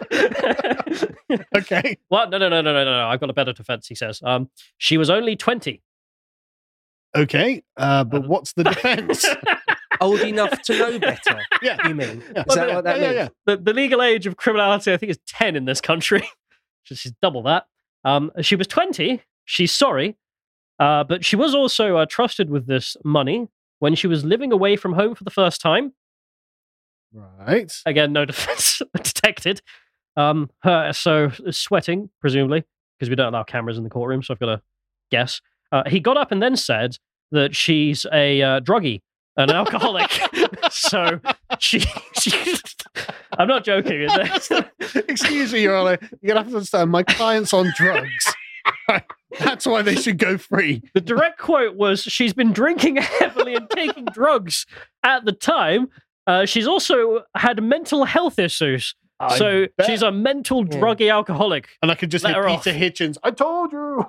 Okay. What? No. I've got a better defense, he says. She was only 20. Okay. But what's the defense? Old enough to know better. Yeah. You mean? Is that what that means? Yeah. The legal age of criminality, I think, is 10 in this country. She's double that. She was 20. She's sorry. But she was also trusted with this money when she was living away from home for the first time. Right. Again, no defense detected. Her sweating, presumably, because we don't allow cameras in the courtroom, so I've got to guess. He got up and then said that she's a druggie, an alcoholic. So she I'm not joking. Excuse me, Your Honor. You're going to have to understand, my client's on drugs. That's why they should go free. The direct quote was, she's been drinking heavily and taking drugs at the time. She's also had mental health issues. So she's a mental druggy alcoholic. And I could just hear Peter Hitchens, I told you.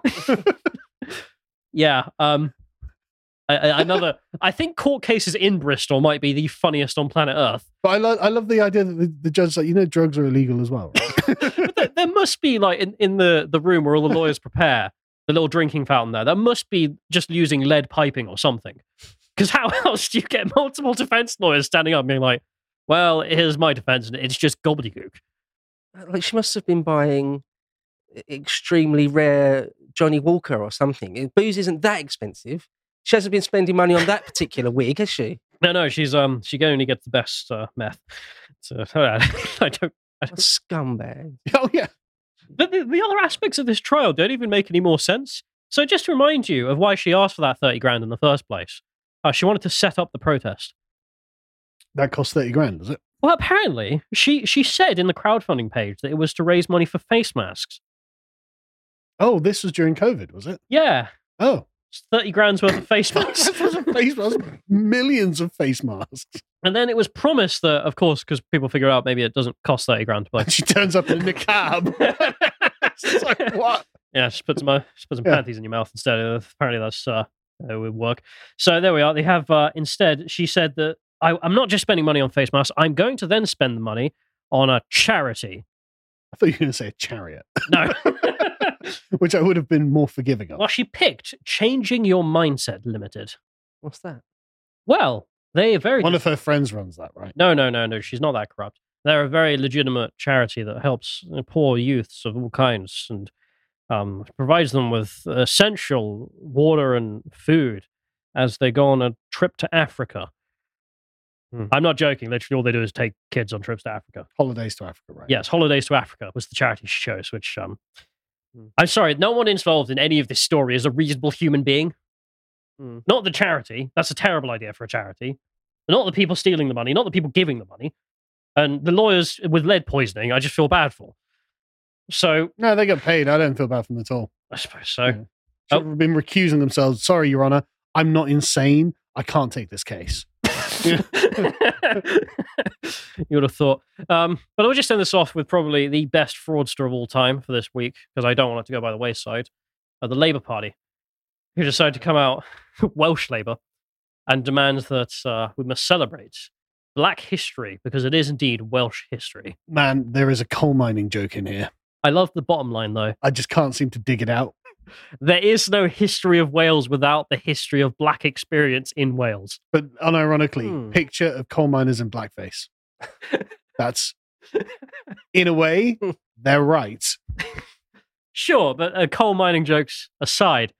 Yeah. I think court cases in Bristol might be the funniest on planet Earth. But I love the idea that the judge's like, drugs are illegal as well, right? But there must be, like, in the room where all the lawyers prepare, the little drinking fountain there must be just using lead piping or something. Because how else do you get multiple defense lawyers standing up and being like, well, here's my defense, and it's just gobbledygook. Like, she must have been buying extremely rare Johnny Walker or something. Booze isn't that expensive. She hasn't been spending money on that particular wig, has she? No, she only gets the best meth. So I don't. Scumbag. Oh yeah. But the other aspects of this trial don't even make any more sense. So just to remind you of why she asked for that 30 grand in the first place, she wanted to set up the protest. That cost 30 grand, does it? Well, apparently, she said in the crowdfunding page that it was to raise money for face masks. Oh, this was during COVID, was it? Yeah. Oh. It's 30 grand's worth of face masks. Face masks. Millions of face masks. And then it was promised that, of course, because people figure out maybe it doesn't cost 30 grand to buy. She turns up in a cab. It's like, what? Yeah, just put some panties in your mouth instead. Apparently that's would work. So there we are. They have, instead, she said that I'm not just spending money on face masks. I'm going to then spend the money on a charity. I thought you were going to say a chariot. No. Which I would have been more forgiving of. Well, she picked Changing Your Mindset Limited. What's that? Well, they are very... One of her friends runs that, right? No. She's not that corrupt. They're a very legitimate charity that helps poor youths of all kinds and provides them with essential water and food as they go on a trip to Africa. I'm not joking. Literally, all they do is take kids on trips to Africa. Holidays to Africa, right? Yes, Holidays to Africa was the charity she chose, which... I'm sorry, no one involved in any of this story is a reasonable human being. Not the charity. That's a terrible idea for a charity. Not the people stealing the money, not the people giving the money. And the lawyers with lead poisoning, I just feel bad for. So... No, they get paid. I don't feel bad for them at all. I suppose so. Yeah. Should have been recusing themselves. Sorry, Your Honor, I'm not insane. I can't take this case. You would have thought. But I'll just end this off with probably the best fraudster of all time for this week, because I don't want it to go by the wayside. The Labour Party, who decided to come out, Welsh Labour, and demand that we must celebrate Black history, because it is indeed Welsh history. Man, there is a coal mining joke in here. I love the bottom line, though. I just can't seem to dig it out. There is no history of Wales without the history of Black experience in Wales. But unironically, picture of coal miners in blackface. That's, in a way, they're right. Sure, but coal mining jokes aside,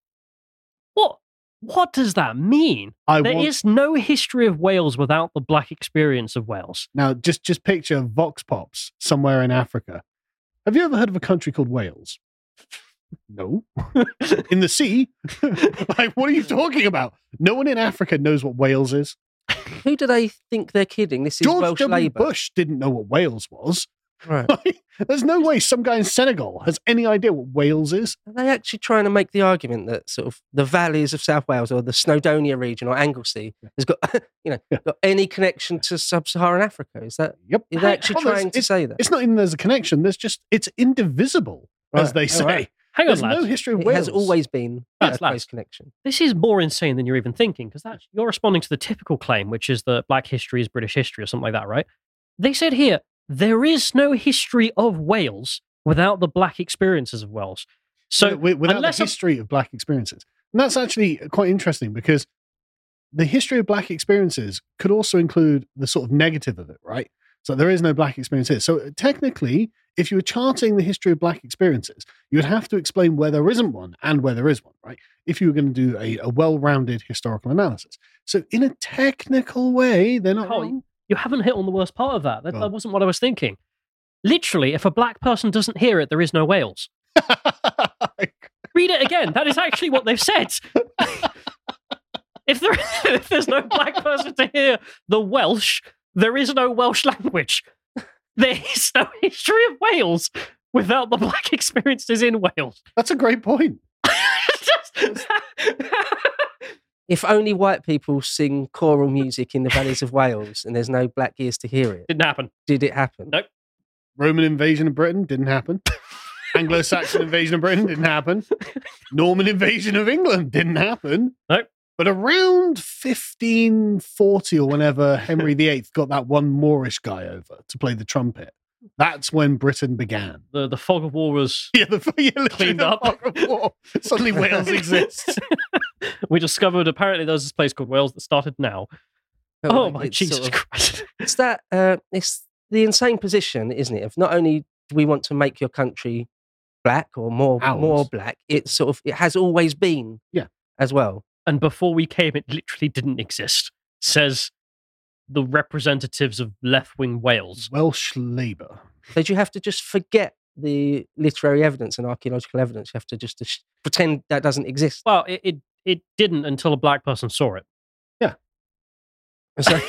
what does that mean? There is no history of Wales without the Black experience of Wales. Now, just picture Vox Pops somewhere in Africa. Have you ever heard of a country called Wales? No. In the sea? Like, what are you talking about? No one in Africa knows what Wales is. Who do they think they're kidding? This is George Welsh W. Labour. Bush didn't know what Wales was. Right. Like, there's no way some guy in Senegal has any idea what Wales is. Are they actually trying to make the argument that sort of the valleys of South Wales or the Snowdonia region or Anglesey has got, got any connection to sub-Saharan Africa? Is that? Yep. Is they actually trying to say that? It's not even there's a connection. It's indivisible, as they say. Right. Hang on, There's no history of It Wales. has always been a close connection. This is more insane than you're even thinking, because you're responding to the typical claim, which is that Black history is British history or something like that, right? They said here, there is no history of Wales without the Black experiences of Wales. So without the history of Black experiences. And that's actually quite interesting, because the history of Black experiences could also include the sort of negative of it, right? So there is no Black experiences. So technically, if you were charting the history of Black experiences, you would have to explain where there isn't one and where there is one, right? If you were going to do a well-rounded historical analysis. So in a technical way, they're not wrong. You haven't hit on the worst part of that. That wasn't what I was thinking. Literally, if a Black person doesn't hear it, there is no Wales. Read it again. That is actually what they've said. If there's no Black person to hear the Welsh, there is no Welsh language. There is no history of Wales without the Black experiences in Wales. That's a great point. If only white people sing choral music in the valleys of Wales and there's no Black ears to hear it. Didn't happen. Did it happen? Nope. Roman invasion of Britain didn't happen. Anglo-Saxon invasion of Britain didn't happen. Norman invasion of England didn't happen. Nope. But around 1540 or whenever Henry VIII got that one Moorish guy over to play the trumpet, that's when Britain began. The fog of war was cleaned up. Fog of war. Suddenly Wales exists. We discovered apparently there's this place called Wales that started now. Oh my Jesus Christ. It's that, it's the insane position, isn't it? If not only do we want to make your country Black or more Black, it's sort of, it has always been as well. And before we came, it literally didn't exist, says the representatives of left-wing Wales. Welsh Labour. So do you have to just forget the literary evidence and archaeological evidence? You have to just pretend that doesn't exist? Well, it didn't until a Black person saw it. Yeah. So,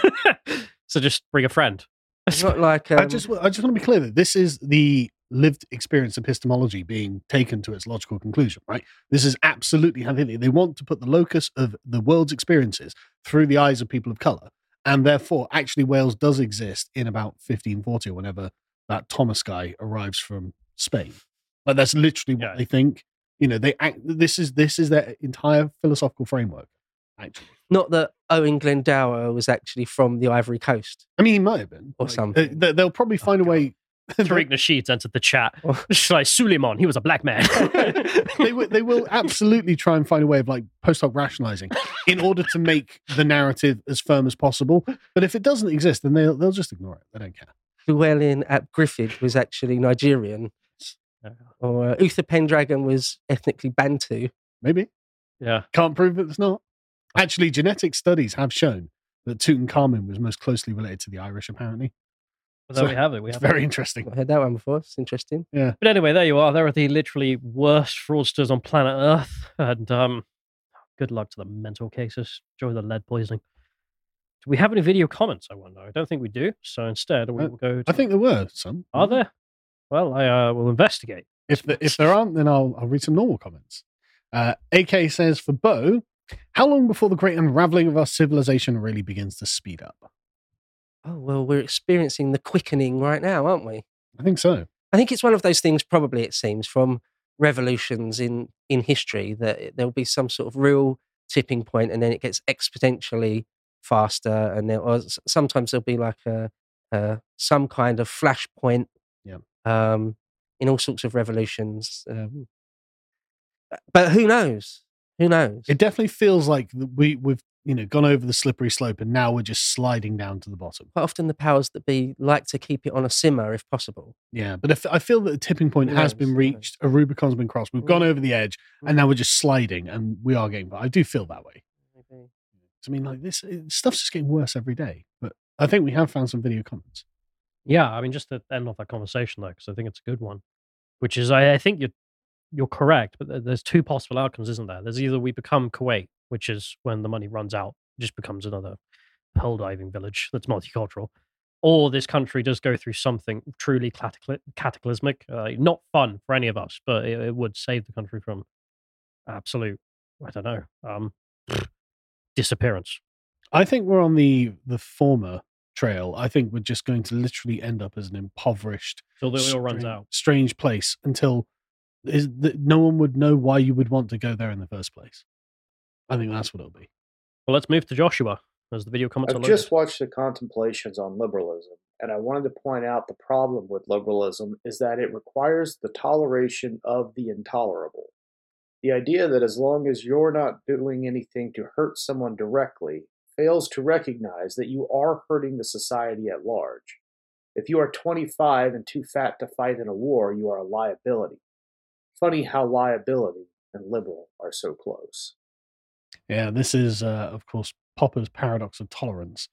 So just bring a friend. It's not like I just want to be clear that this is the lived experience epistemology being taken to its logical conclusion, right? This is absolutely how they want to put the locus of the world's experiences through the eyes of people of color, and therefore, actually, Wales does exist in about 1540 or whenever that Thomas guy arrives from Spain. Like that's literally what they think. You know, this is their entire philosophical framework. Actually, not that Owen Glendower was actually from the Ivory Coast. I mean, he might have been, or something. They'll probably find a way. Tariq Nasheed entered the chat. It's like Suleiman, he was a black man. They will absolutely try and find a way of like post hoc rationalizing in order to make the narrative as firm as possible. But if it doesn't exist, then they'll just ignore it. They don't care. Llewellyn ap Griffith was actually Nigerian, or Uther Pendragon was ethnically Bantu. Maybe. Yeah. Can't prove that it's not. Actually, genetic studies have shown that Tutankhamun was most closely related to the Irish, apparently. Well, there we have it. It's very interesting. I heard that one before. It's interesting. Yeah. But anyway, there you are. There are the literally worst fraudsters on planet Earth. And good luck to the mental cases. Enjoy the lead poisoning. Do we have any video comments, I wonder? I don't think we do. So instead, we will go to... I think there were some. Are there? Well, I will investigate. If there aren't, then I'll read some normal comments. AK says, for Bo, how long before the great unraveling of our civilization really begins to speed up? Oh, well, we're experiencing the quickening right now, aren't we? I think so. I think it's one of those things, probably, it seems, from revolutions in history, that there'll be some sort of real tipping point and then it gets exponentially faster. And or sometimes there'll be like some kind of flashpoint in all sorts of revolutions. But who knows? Who knows? It definitely feels like we've gone over the slippery slope and now we're just sliding down to the bottom. Quite often the powers that be like to keep it on a simmer if possible. Yeah, but I feel that the tipping point has been reached, a Rubicon's been crossed, we've gone over the edge, and now we're just sliding, and we are getting... I do feel that way. I mean, like, this stuff's just getting worse every day, but I think we have found some video comments. Yeah, I mean, just to end off that conversation, though, because I think it's a good one, which is, I think you're correct, but there's two possible outcomes, isn't there? There's either we become Kuwait, which is when the money runs out, it just becomes another pearl diving village that's multicultural, or this country does go through something truly cataclysmic, not fun for any of us, but it would save the country from absolute, I don't know, disappearance. I think we're on the former trail. I think we're just going to literally end up as an impoverished, till the oil runs out, strange place until no one would know why you would want to go there in the first place. I think that's what it'll be. Well, let's move to Joshua as the video comments. I've just watched the contemplations on liberalism, and I wanted to point out the problem with liberalism is that it requires the toleration of the intolerable. The idea that as long as you're not doing anything to hurt someone directly fails to recognize that you are hurting the society at large. If you are 25 and too fat to fight in a war, you are a liability. Funny how liability and liberal are so close. Yeah, this is, of course, Popper's paradox of tolerance.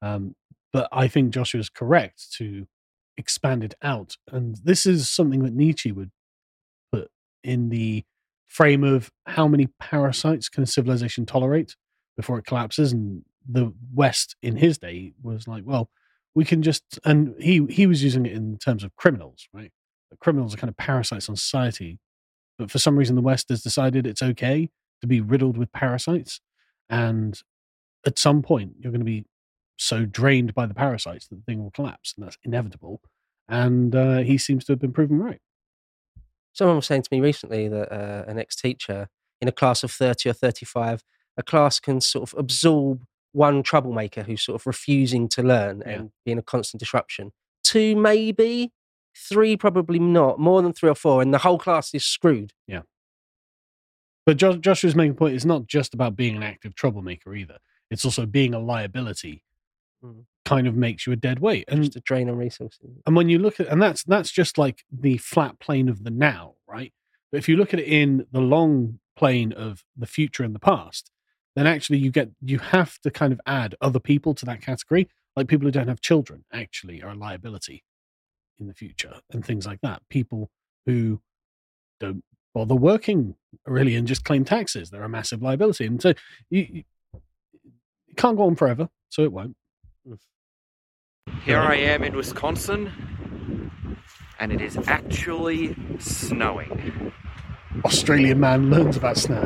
But I think Joshua is correct to expand it out. And this is something that Nietzsche would put in the frame of how many parasites can a civilization tolerate before it collapses. And the West in his day was like, well, we can just... And he was using it in terms of criminals, right? Criminals are kind of parasites on society. But for some reason, the West has decided it's okay to be riddled with parasites, and at some point you're going to be so drained by the parasites that the thing will collapse, and that's inevitable. And he seems to have been proven right. Someone was saying to me recently that an ex-teacher in a class of 30 or 35, a class can sort of absorb one troublemaker who's sort of refusing to learn and being a constant disruption. 2 maybe, 3 probably not, more than 3 or 4, and the whole class is screwed. Yeah. But Joshua's main point is not just about being an active troublemaker either. It's also being a liability kind of makes you a dead weight. And just a drain on resources. And when you look at, and that's just like the flat plane of the now, right? But if you look at it in the long plane of the future and the past, then actually you have to kind of add other people to that category. Like people who don't have children actually are a liability in the future and things like that. People who don't bother working really and just claim taxes, they're a massive liability. And so you can't go on forever, so it won't. Here I am in Wisconsin, and it is actually snowing. Australian man learns about snow.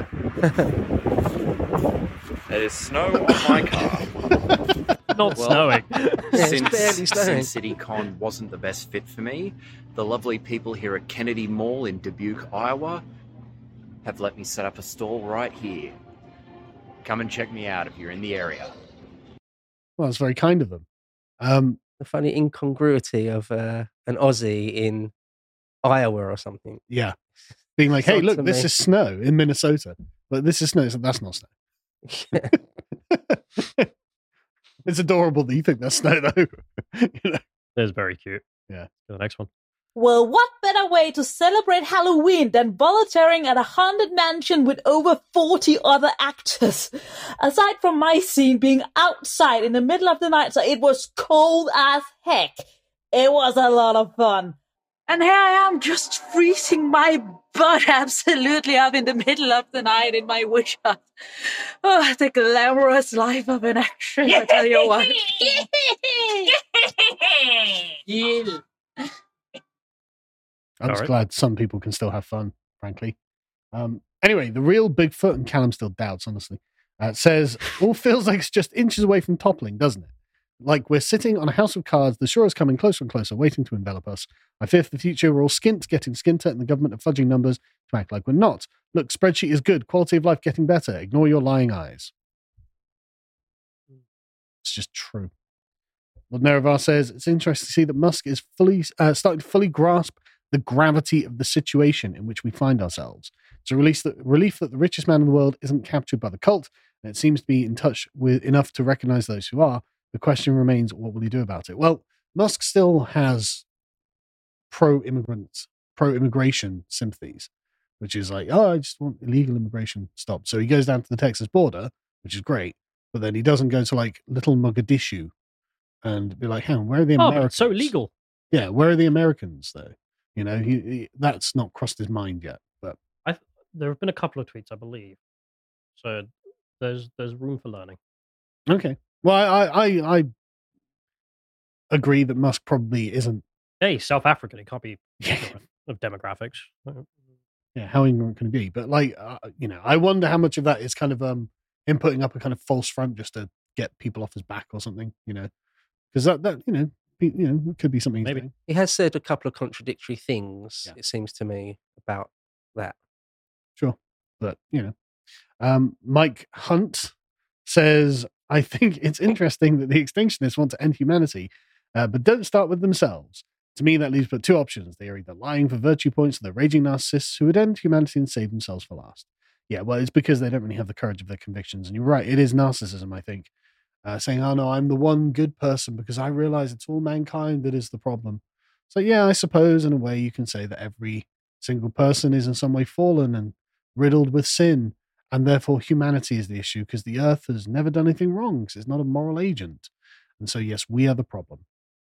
There is snow on my car. Not snowing. Since barely snowing. Sin City Con wasn't the best fit for me, the lovely people here at Kennedy Mall in Dubuque, Iowa, have let me set up a stall right here. Come and check me out if you're in the area. Well, it's very kind of them. The funny incongruity of an Aussie in Iowa or something. Yeah. Being like, hey, Sounds look, to this me. is snow in Minnesota. But this is snow. So that's not snow. It's adorable that you think that's snow, though. You know? It's very cute. Yeah. The next one. Well, what better way to celebrate Halloween than volunteering at a haunted mansion with over 40 other actors? Aside from my scene being outside in the middle of the night, so it was cold as heck. It was a lot of fun. And here I am just freezing my butt absolutely up in the middle of the night in my wish hut. Oh, the glamorous life of an actor, I tell you what. Yeah. I'm just Alright. glad some people can still have fun, frankly. Anyway, the real Bigfoot, and Callum still doubts, honestly, says, all feels like it's just inches away from toppling, doesn't it? Like we're sitting on a house of cards, the shore is coming closer and closer, waiting to envelop us. I fear for the future we're all skint, getting skinter, and the government are fudging numbers to act like we're not. Look, spreadsheet is good, quality of life getting better. Ignore your lying eyes. It's just true. Lord Nerevar says, it's interesting to see that Musk is starting to fully grasp the gravity of the situation in which we find ourselves. It's a relief that the richest man in the world isn't captured by the cult, and it seems to be in touch with enough to recognize those who are. The question remains, what will he do about it? Well, Musk still has pro-immigration sympathies, which is like, oh, I just want illegal immigration stopped. So he goes down to the Texas border, which is great, but then he doesn't go to like little Mogadishu and be like, hang on, where are the Americans? But it's so legal. Yeah, where are the Americans, though? You know, that's not crossed his mind yet. But There have been a couple of tweets, I believe. So there's room for learning. Okay. Well, I agree that Musk probably isn't. Hey, South African, it can't be of demographics. Yeah, how ignorant can he be? But like, you know, I wonder how much of that is kind of him putting up a kind of false front just to get people off his back or something. You know, because that it could be something. Maybe he has said a couple of contradictory things. It seems to me about that. Sure, but you know, Mike Hunt says, I think it's interesting that the extinctionists want to end humanity, but don't start with themselves. To me, that leaves but two options. They are either lying for virtue points or they're raging narcissists who would end humanity and save themselves for last. Yeah, well, it's because they don't really have the courage of their convictions. And you're right, it is narcissism, I think. Saying, oh no, I'm the one good person because I realize it's all mankind that is the problem. So yeah, I suppose in a way you can say that every single person is in some way fallen and riddled with sin. And therefore humanity is the issue because the earth has never done anything wrong because it's not a moral agent. And so, yes, we are the problem.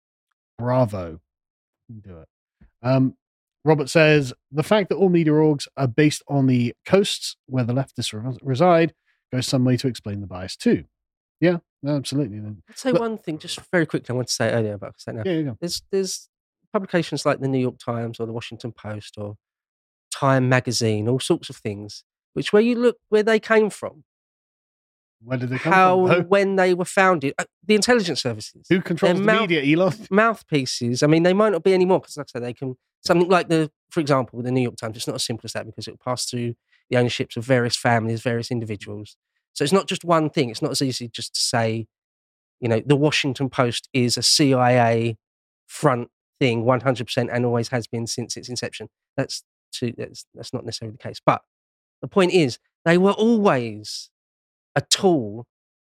Bravo. Do it. Robert says, the fact that all media orgs are based on the coasts where the leftists reside goes some way to explain the bias too. Yeah, no, absolutely. I'd say one thing, just very quickly, I want to say earlier, but I'll say now. Yeah, you go. There's publications like the New York Times or the Washington Post or Time Magazine, all sorts of things, which where you look where they came from. Where did they come from? When they were founded, the intelligence services. Who controls the media, Elon? Mouthpieces. I mean, they might not be anymore because, like I said, they can, something like for example, the New York Times, it's not as simple as that because it will pass through the ownerships of various families, various individuals. So it's not just one thing. It's not as easy just to say, you know, the Washington Post is a CIA front thing 100% and always has been since its inception. That's not necessarily the case. But the point is, they were always a tool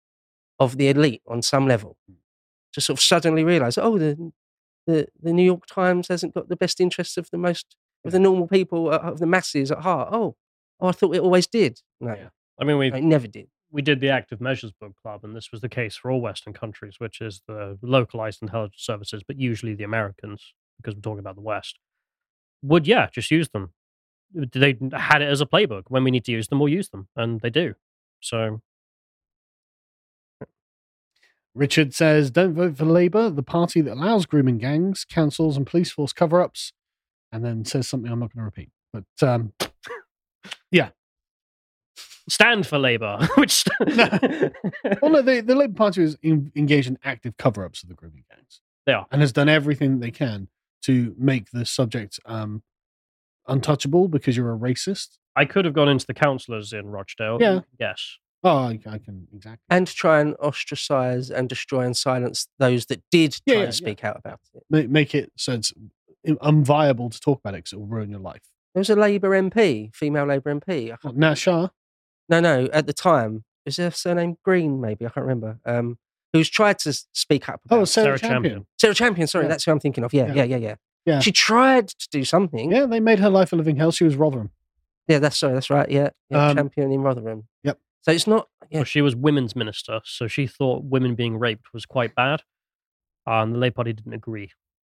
of the elite on some level to sort of suddenly realize, oh, the New York Times hasn't got the best interests of the normal people, of the masses at heart. Oh, I thought it always did. No, yeah. I mean, it never did. We did the Active Measures Book Club, and this was the case for all Western countries, which is the localized intelligence services, but usually the Americans, because we're talking about the West, would, just use them. They had it as a playbook. When we need to use them, we'll use them, and they do. So, Richard says, don't vote for Labour, the party that allows grooming gangs, councils and police force cover-ups, and then says something I'm not going to repeat. But, yeah. Stand for Labour. Which Well, no, the Labour Party is engaged in active cover-ups of the grooming gangs. They are. And has done everything they can to make the subject untouchable because you're a racist. I could have gone into the councillors in Rochdale. Yeah. Yes. Oh, I can, exactly. And try and ostracize and destroy and silence those that did try and speak out about it. Make it so it's unviable to talk about it because it will ruin your life. There was a Labour MP, female Labour MP. Nat Shah? No, at the time. Is her surname Green, maybe? I can't remember. Who's tried to speak up about Sarah Champion. Sarah Champion, sorry, that's who I'm thinking of. Yeah. She tried to do something. Yeah, they made her life a living hell. She was Rotherham. Yeah, that's right. Yeah, Champion in Rotherham. Yep. So it's not. Yeah. Well, she was women's minister, so she thought women being raped was quite bad. And the Labour Party didn't agree.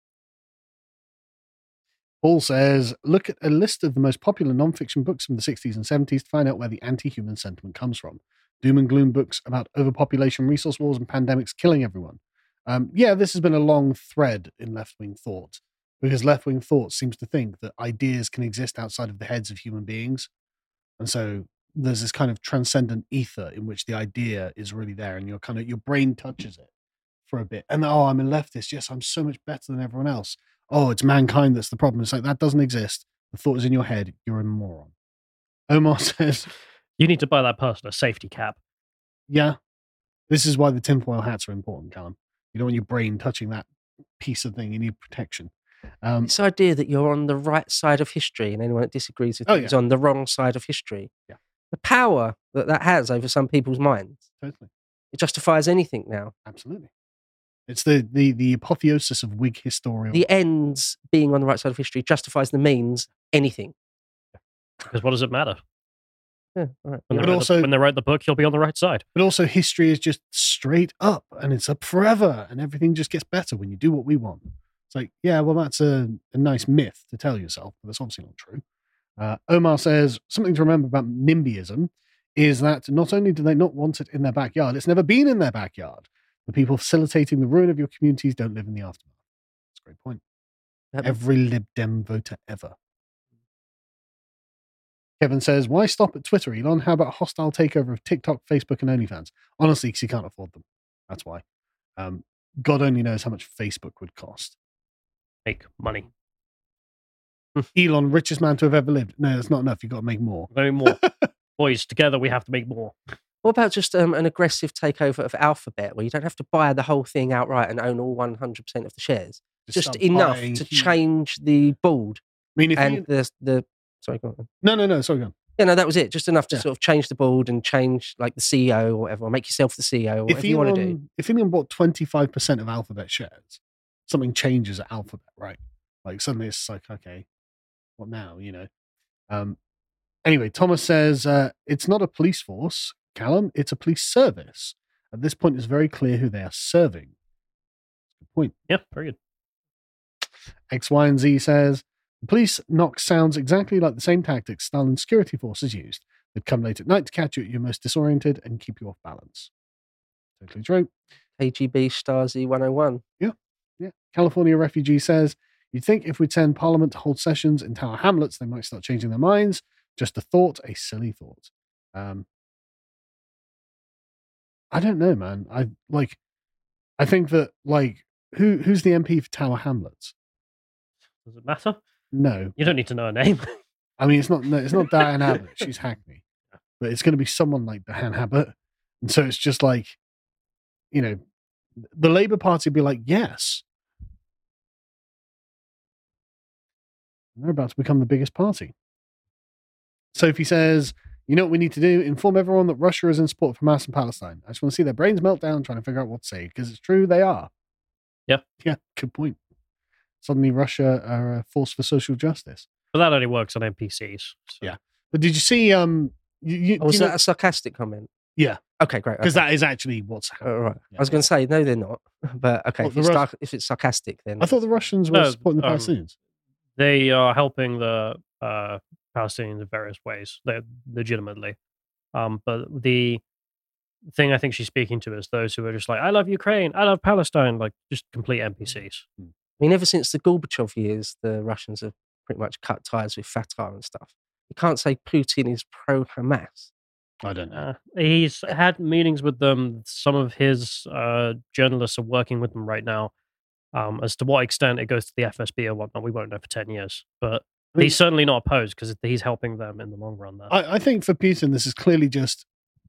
Paul says, look at a list of the most popular non-fiction books from the 60s and 70s to find out where the anti-human sentiment comes from. Doom and gloom books about overpopulation, resource wars, and pandemics killing everyone. This has been a long thread in left-wing thought, because left-wing thought seems to think that ideas can exist outside of the heads of human beings. And so there's this kind of transcendent ether in which the idea is really there, and your brain touches it for a bit. And I'm a leftist. Yes, I'm so much better than everyone else. Oh, it's mankind that's the problem. It's like, that doesn't exist. The thought is in your head. You're a moron. Omar says, you need to buy that person a safety cap. Yeah. This is why the tinfoil hats are important, Callum. You don't want your brain touching that piece of thing. You need protection. This idea that you're on the right side of history and anyone that disagrees with you is on the wrong side of history. Yeah. The power that has over some people's minds. Totally. It justifies anything now. Absolutely. It's the apotheosis of Whig historical. The ends being on the right side of history justifies the means anything. Because what does it matter? Yeah, all right. When they write the book, you'll be on the right side. But also, history is just straight up, and it's up forever, and everything just gets better when you do what we want. It's like, yeah, well, that's a nice myth to tell yourself, but that's obviously not true. Omar says, something to remember about NIMBYism is that not only do they not want it in their backyard, it's never been in their backyard. The people facilitating the ruin of your communities don't live in the aftermath. That's a great point. Every Lib Dem voter ever. Kevin says, why stop at Twitter, Elon? How about a hostile takeover of TikTok, Facebook, and OnlyFans? Honestly, because you can't afford them. That's why. God only knows how much Facebook would cost. Make money. Elon, richest man to have ever lived. No, that's not enough. You've got to make more. Very more. Boys, together we have to make more. What about just an aggressive takeover of Alphabet, where you don't have to buy the whole thing outright and own all 100% of the shares? Just enough to change the board. I mean, Sorry, go on. No, sorry, go on. Yeah, no, that was it. Just enough to sort of change the board and change like the CEO or whatever, or make yourself the CEO or whatever you want to do. If Elon bought 25% of Alphabet shares, something changes at Alphabet, right? Like suddenly it's like, okay, what now, Anyway, Thomas says, it's not a police force, Callum, it's a police service. At this point, it's very clear who they are serving. Good point. Yeah, very good. X, Y, and Z says, the police knock sounds exactly like the same tactics Stalin's security forces used. They'd come late at night to catch you at your most disoriented and keep you off balance. Totally true. KGB Stasi 101. Yeah. California refugee says, you'd think if we'd send Parliament to hold sessions in Tower Hamlets, they might start changing their minds. Just a thought, a silly thought. I don't know, man. I think that who's the MP for Tower Hamlets? Does it matter? No, you don't need to know her name. I mean, it's not Diane Abbott. She's Hackney, but it's going to be someone like Diane Abbott, and so it's just like, the Labour Party would be like, yes, they're about to become the biggest party. Sophie says, you know what we need to do? Inform everyone that Russia is in support for Hamas and Palestine. I just want to see their brains melt down trying to figure out what to say, because it's true, they are. Yeah. Yeah, good point. Suddenly Russia are a force for social justice. But that only works on NPCs. So. Yeah. But did you see... was that a sarcastic comment? Yeah. Okay, great. Because that is actually what's happening. Right. Yeah. I was going to say, no, they're not. But okay, if it's sarcastic, then... I thought the Russians were supporting the Palestinians. They are helping the Palestinians in various ways, legitimately. But the thing I think she's speaking to is those who are just like, I love Ukraine, I love Palestine, like just complete NPCs. I mean, ever since the Gorbachev years, the Russians have pretty much cut ties with Fatah and stuff. You can't say Putin is pro-Hamas. I don't know. He's had meetings with them. Some of his journalists are working with them right now. As to what extent it goes to the FSB or whatnot, we won't know for 10 years. But he's certainly not opposed because he's helping them in the long run there. I think for Putin, this is clearly just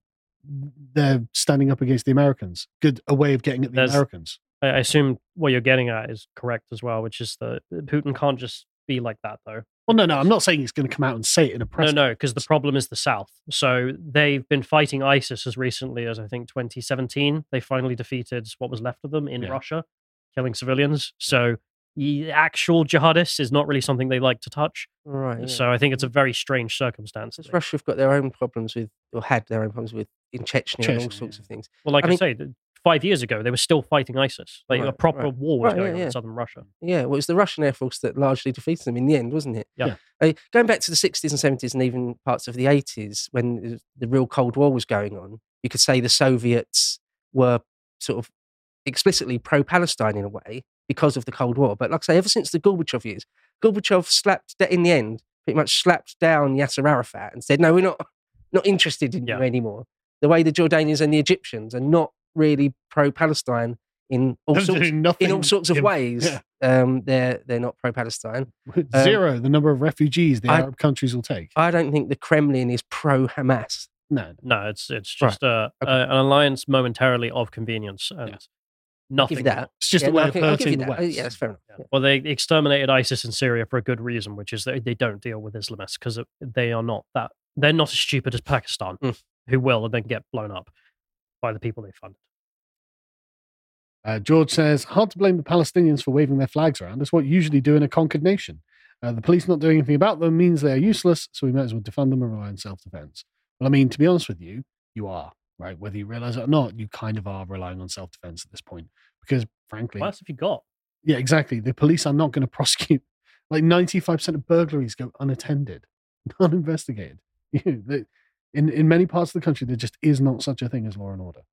they're standing up against the Americans. A way of getting at the Americans. I assume what you're getting at is correct as well, which is that Putin can't just be like that, though. Well, no, I'm not saying he's going to come out and say it in a press. No, because the problem is the South. So they've been fighting ISIS as recently as, I think, 2017. They finally defeated what was left of them in Russia, killing civilians. So the actual jihadists is not really something they like to touch. Right. Yeah. So I think it's a very strange circumstance. Russia have got their own problems with, or had their own problems with, in Chechnya and all sorts of things. Well, I say, 5 years ago, they were still fighting ISIS. Like a proper war was going on in southern Russia. Yeah, well, it was the Russian Air Force that largely defeated them in the end, wasn't it? Yeah. Going back to the 60s and 70s and even parts of the 80s, when the real Cold War was going on, you could say the Soviets were sort of explicitly pro-Palestine in a way because of the Cold War. But like I say, ever since the Gorbachev years, Gorbachev in the end, pretty much slapped down Yasser Arafat and said, no, we're not interested in you anymore. The way the Jordanians and the Egyptians are not really pro-Palestine in all sorts of ways. Yeah. They're not pro-Palestine. Zero, the number of refugees the Arab countries will take. I don't think the Kremlin is pro-Hamas. No, it's just an alliance momentarily of convenience and nothing. That. It's just a way of hurting the West. Yeah, that's fair enough. Yeah. Well, they exterminated ISIS in Syria for a good reason, which is that they don't deal with Islamists because they are not that. They're not as stupid as Pakistan, who will and then get blown up by the people they funded. George says, hard to blame the Palestinians for waving their flags around. It's what you usually do in a conquered nation. The police not doing anything about them means they are useless, so we might as well defund them and rely on self-defense. Well, I mean, to be honest with you, you are, right? Whether you realize it or not, you kind of are relying on self-defense at this point. Because, frankly... What else have you got? Yeah, exactly. The police are not going to prosecute. Like, 95% of burglaries go unattended, uninvestigated. In many parts of the country, there just is not such a thing as law and order.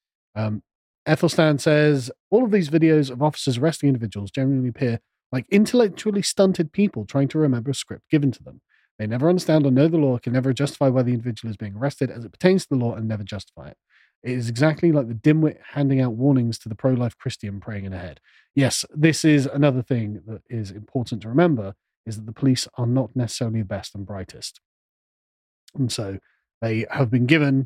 Ethelstan says, all of these videos of officers arresting individuals generally appear like intellectually stunted people trying to remember a script given to them. They never understand or know the law, can never justify why the individual is being arrested as it pertains to the law and never justify it. It is exactly like the dimwit handing out warnings to the pro-life Christian praying in a head. Yes, this is another thing that is important to remember, is that the police are not necessarily the best and brightest. And so they have been given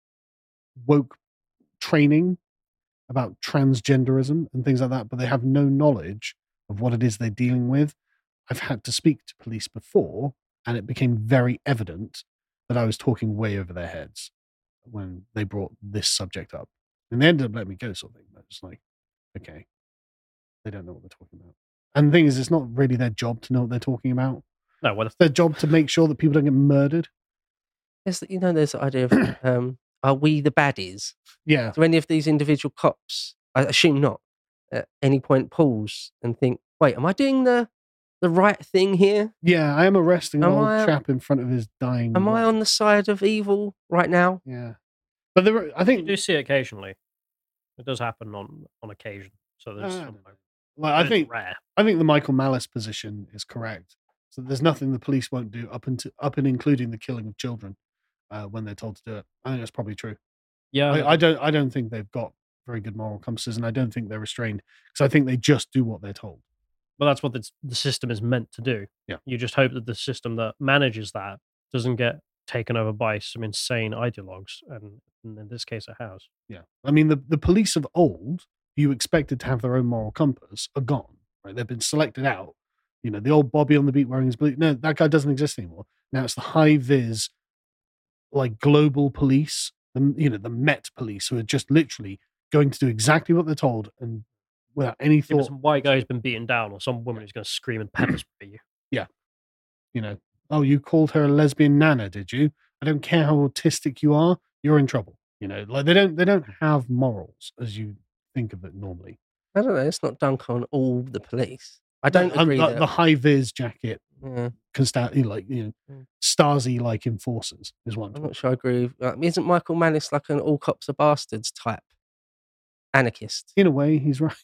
woke training about transgenderism and things like that, but they have no knowledge of what it is they're dealing with. I've had to speak to police before, and it became very evident that I was talking way over their heads when they brought this subject up. And they ended up letting me go, sort of thing. But it's like, okay, they don't know what they're talking about. And the thing is, it's not really their job to know what they're talking about. No, it's their job to make sure that people don't get murdered. There's the idea of, are we the baddies? Yeah. Do any of these individual cops, I assume not, at any point pause and think, wait, am I doing the right thing here? Yeah, I am arresting an old chap in front of his dying Am wife. I on the side of evil right now? Yeah. But I think you do see it occasionally. It does happen on occasion. So there's I think rare. I think the Michael Malice position is correct. So there's nothing the police won't do up and including the killing of children when they're told to do it. I think that's probably true. Yeah, I don't think they've got very good moral compasses, and I don't think they're restrained because I think they just do what they're told. Well, that's what the system is meant to do. Yeah. You just hope that the system that manages that doesn't get taken over by some insane ideologues, and in this case, it has. Yeah, I mean the police of old, who you expected to have their own moral compass, are gone. Right, they've been selected out. You know, the old Bobby on the beat wearing his blue. No, that guy doesn't exist anymore. Now it's the high vis, like global police. The Met police, who are just literally going to do exactly what they're told and without any thought. Some white guy who's been beaten down, or some woman who's going to scream and pepper spray you. Yeah. Oh, you called her a lesbian nana, did you? I don't care how autistic you are, you're in trouble. Like they don't have morals as you think of it normally. I don't know. It's not dunk on all the police. I don't agree. The high vis jacket Stasi-like enforcers is one. I'm not sure I agree. Isn't Michael Malice like an all cops are bastards type anarchist? In a way, he's right.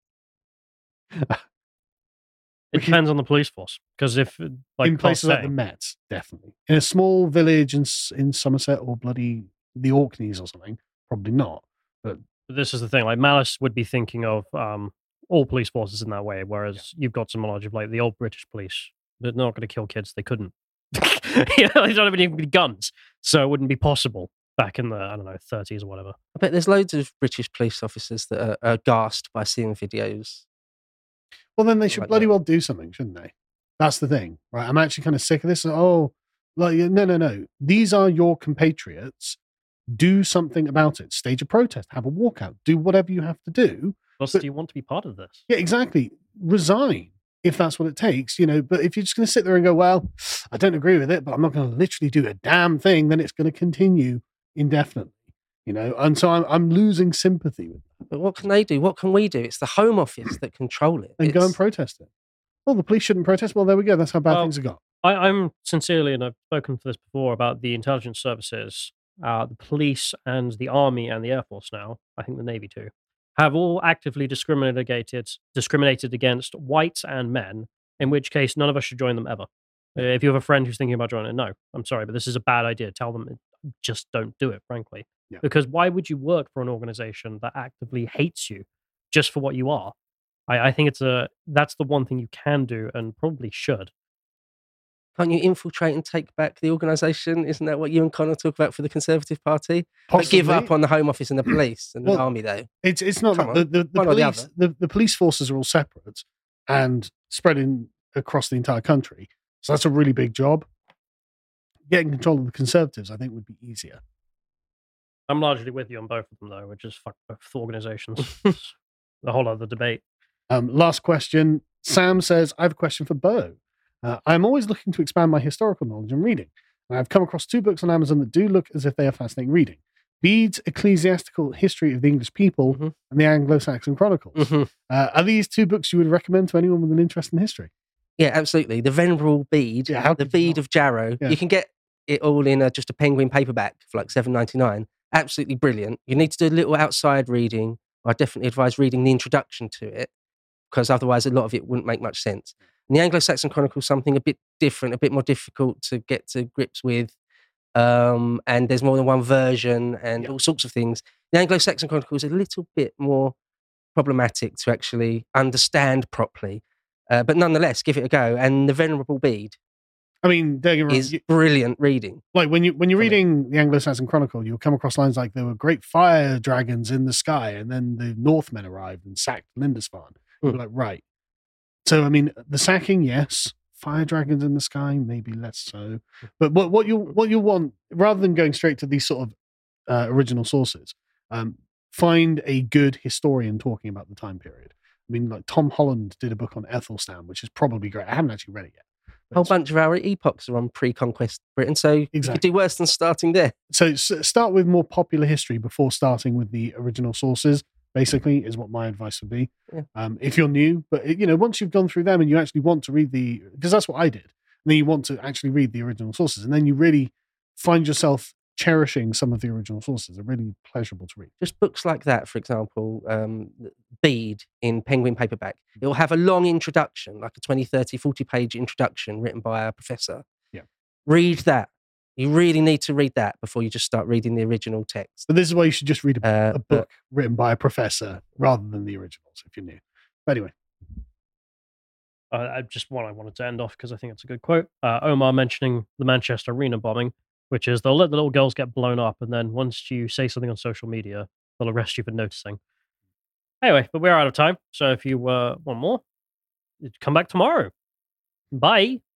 It depends on the police force, because if in places like the Met, definitely in a small village in Somerset or bloody the Orkneys or something, probably not. But this is the thing: like Malice would be thinking of all police forces in that way, whereas you've got some knowledge of like the old British police. They're not going to kill kids; they couldn't. They don't have any guns, so it wouldn't be possible back in the 30s or whatever. I bet there's loads of British police officers that are aghast by seeing videos. Well, then they should bloody well do something, shouldn't they? That's the thing, right? I'm actually kind of sick of this. No. These are your compatriots. Do something about it. Stage a protest. Have a walkout. Do whatever you have to do. Plus, do you want to be part of this? Yeah, exactly. Resign if that's what it takes, But if you're just going to sit there and go, well, I don't agree with it, but I'm not going to literally do a damn thing, then it's going to continue indefinitely. And so I'm losing sympathy with that. But what can they do? What can we do? It's the Home Office that control it. And go and protest it. Well, the police shouldn't protest. Well, there we go. That's how bad things have got. I'm sincerely, and I've spoken for this before, about the intelligence services, the police and the Army and the Air Force now, I think the Navy too, have all actively discriminated against whites and men, in which case none of us should join them ever. If you have a friend who's thinking about joining it, no, I'm sorry, but this is a bad idea. Tell them just don't do it, frankly. Yeah. Because why would you work for an organization that actively hates you just for what you are? I think that's the one thing you can do and probably should. Can't you infiltrate and take back the organisation? Isn't that what you and Connor talk about for the Conservative Party? But give up on the Home Office and the police and the Army, though. It's not that. The police forces are all separate and spreading across the entire country. So that's a really big job. Getting control of the Conservatives, I think, would be easier. I'm largely with you on both of them, though, which is fuck both organizations. The whole other debate. Last question. Sam says, I have a question for Bo. I'm always looking to expand my historical knowledge and reading. I've come across 2 books on Amazon that do look as if they are fascinating reading. Bede's Ecclesiastical History of the English People and the Anglo-Saxon Chronicles. Are these 2 books you would recommend to anyone with an interest in history? Yeah, absolutely. The Venerable Bede, the Bede of Jarrow. Yeah. You can get it all in just a Penguin paperback for like $7.99. Absolutely brilliant. You need to do a little outside reading. I definitely advise reading the introduction to it, because otherwise a lot of it wouldn't make much sense. And the Anglo-Saxon Chronicles, something a bit different, a bit more difficult to get to grips with. And there's more than one version and all sorts of things. The Anglo-Saxon Chronicles is a little bit more problematic to actually understand properly. But nonetheless, give it a go. And the Venerable Bede, I mean, is brilliant reading. Like when you're reading the Anglo-Saxon Chronicle, you'll come across lines like there were great fire dragons in the sky, and then the Northmen arrived and sacked Lindisfarne. You're like, right. So I mean, the sacking, yes. Fire dragons in the sky, maybe less so. But what you want, rather than going straight to these sort of original sources, find a good historian talking about the time period. I mean, like Tom Holland did a book on Ethelstan, which is probably great. I haven't actually read it yet. A whole bunch of our epochs are on pre-conquest Britain, so you could do worse than starting there. So start with more popular history before starting with the original sources, basically, is what my advice would be. Yeah. If you're new, but once you've gone through them and you actually want to read because that's what I did, and then you want to actually read the original sources, and then you really find yourself cherishing some of the original sources. They're really pleasurable to read. Just books like that, for example, Bede in Penguin paperback. It will have a long introduction, like a 20, 30, 40-page introduction written by a professor. Yeah. Read that. You really need to read that before you just start reading the original text. But this is why you should just read a book written by a professor rather than the originals, if you're new. But anyway. Just one I wanted to end off because I think it's a good quote. Omar mentioning the Manchester Arena bombing, which is they'll let the little girls get blown up, and then once you say something on social media, they'll arrest you for noticing. Anyway, but we're out of time, so if you want more, come back tomorrow. Bye.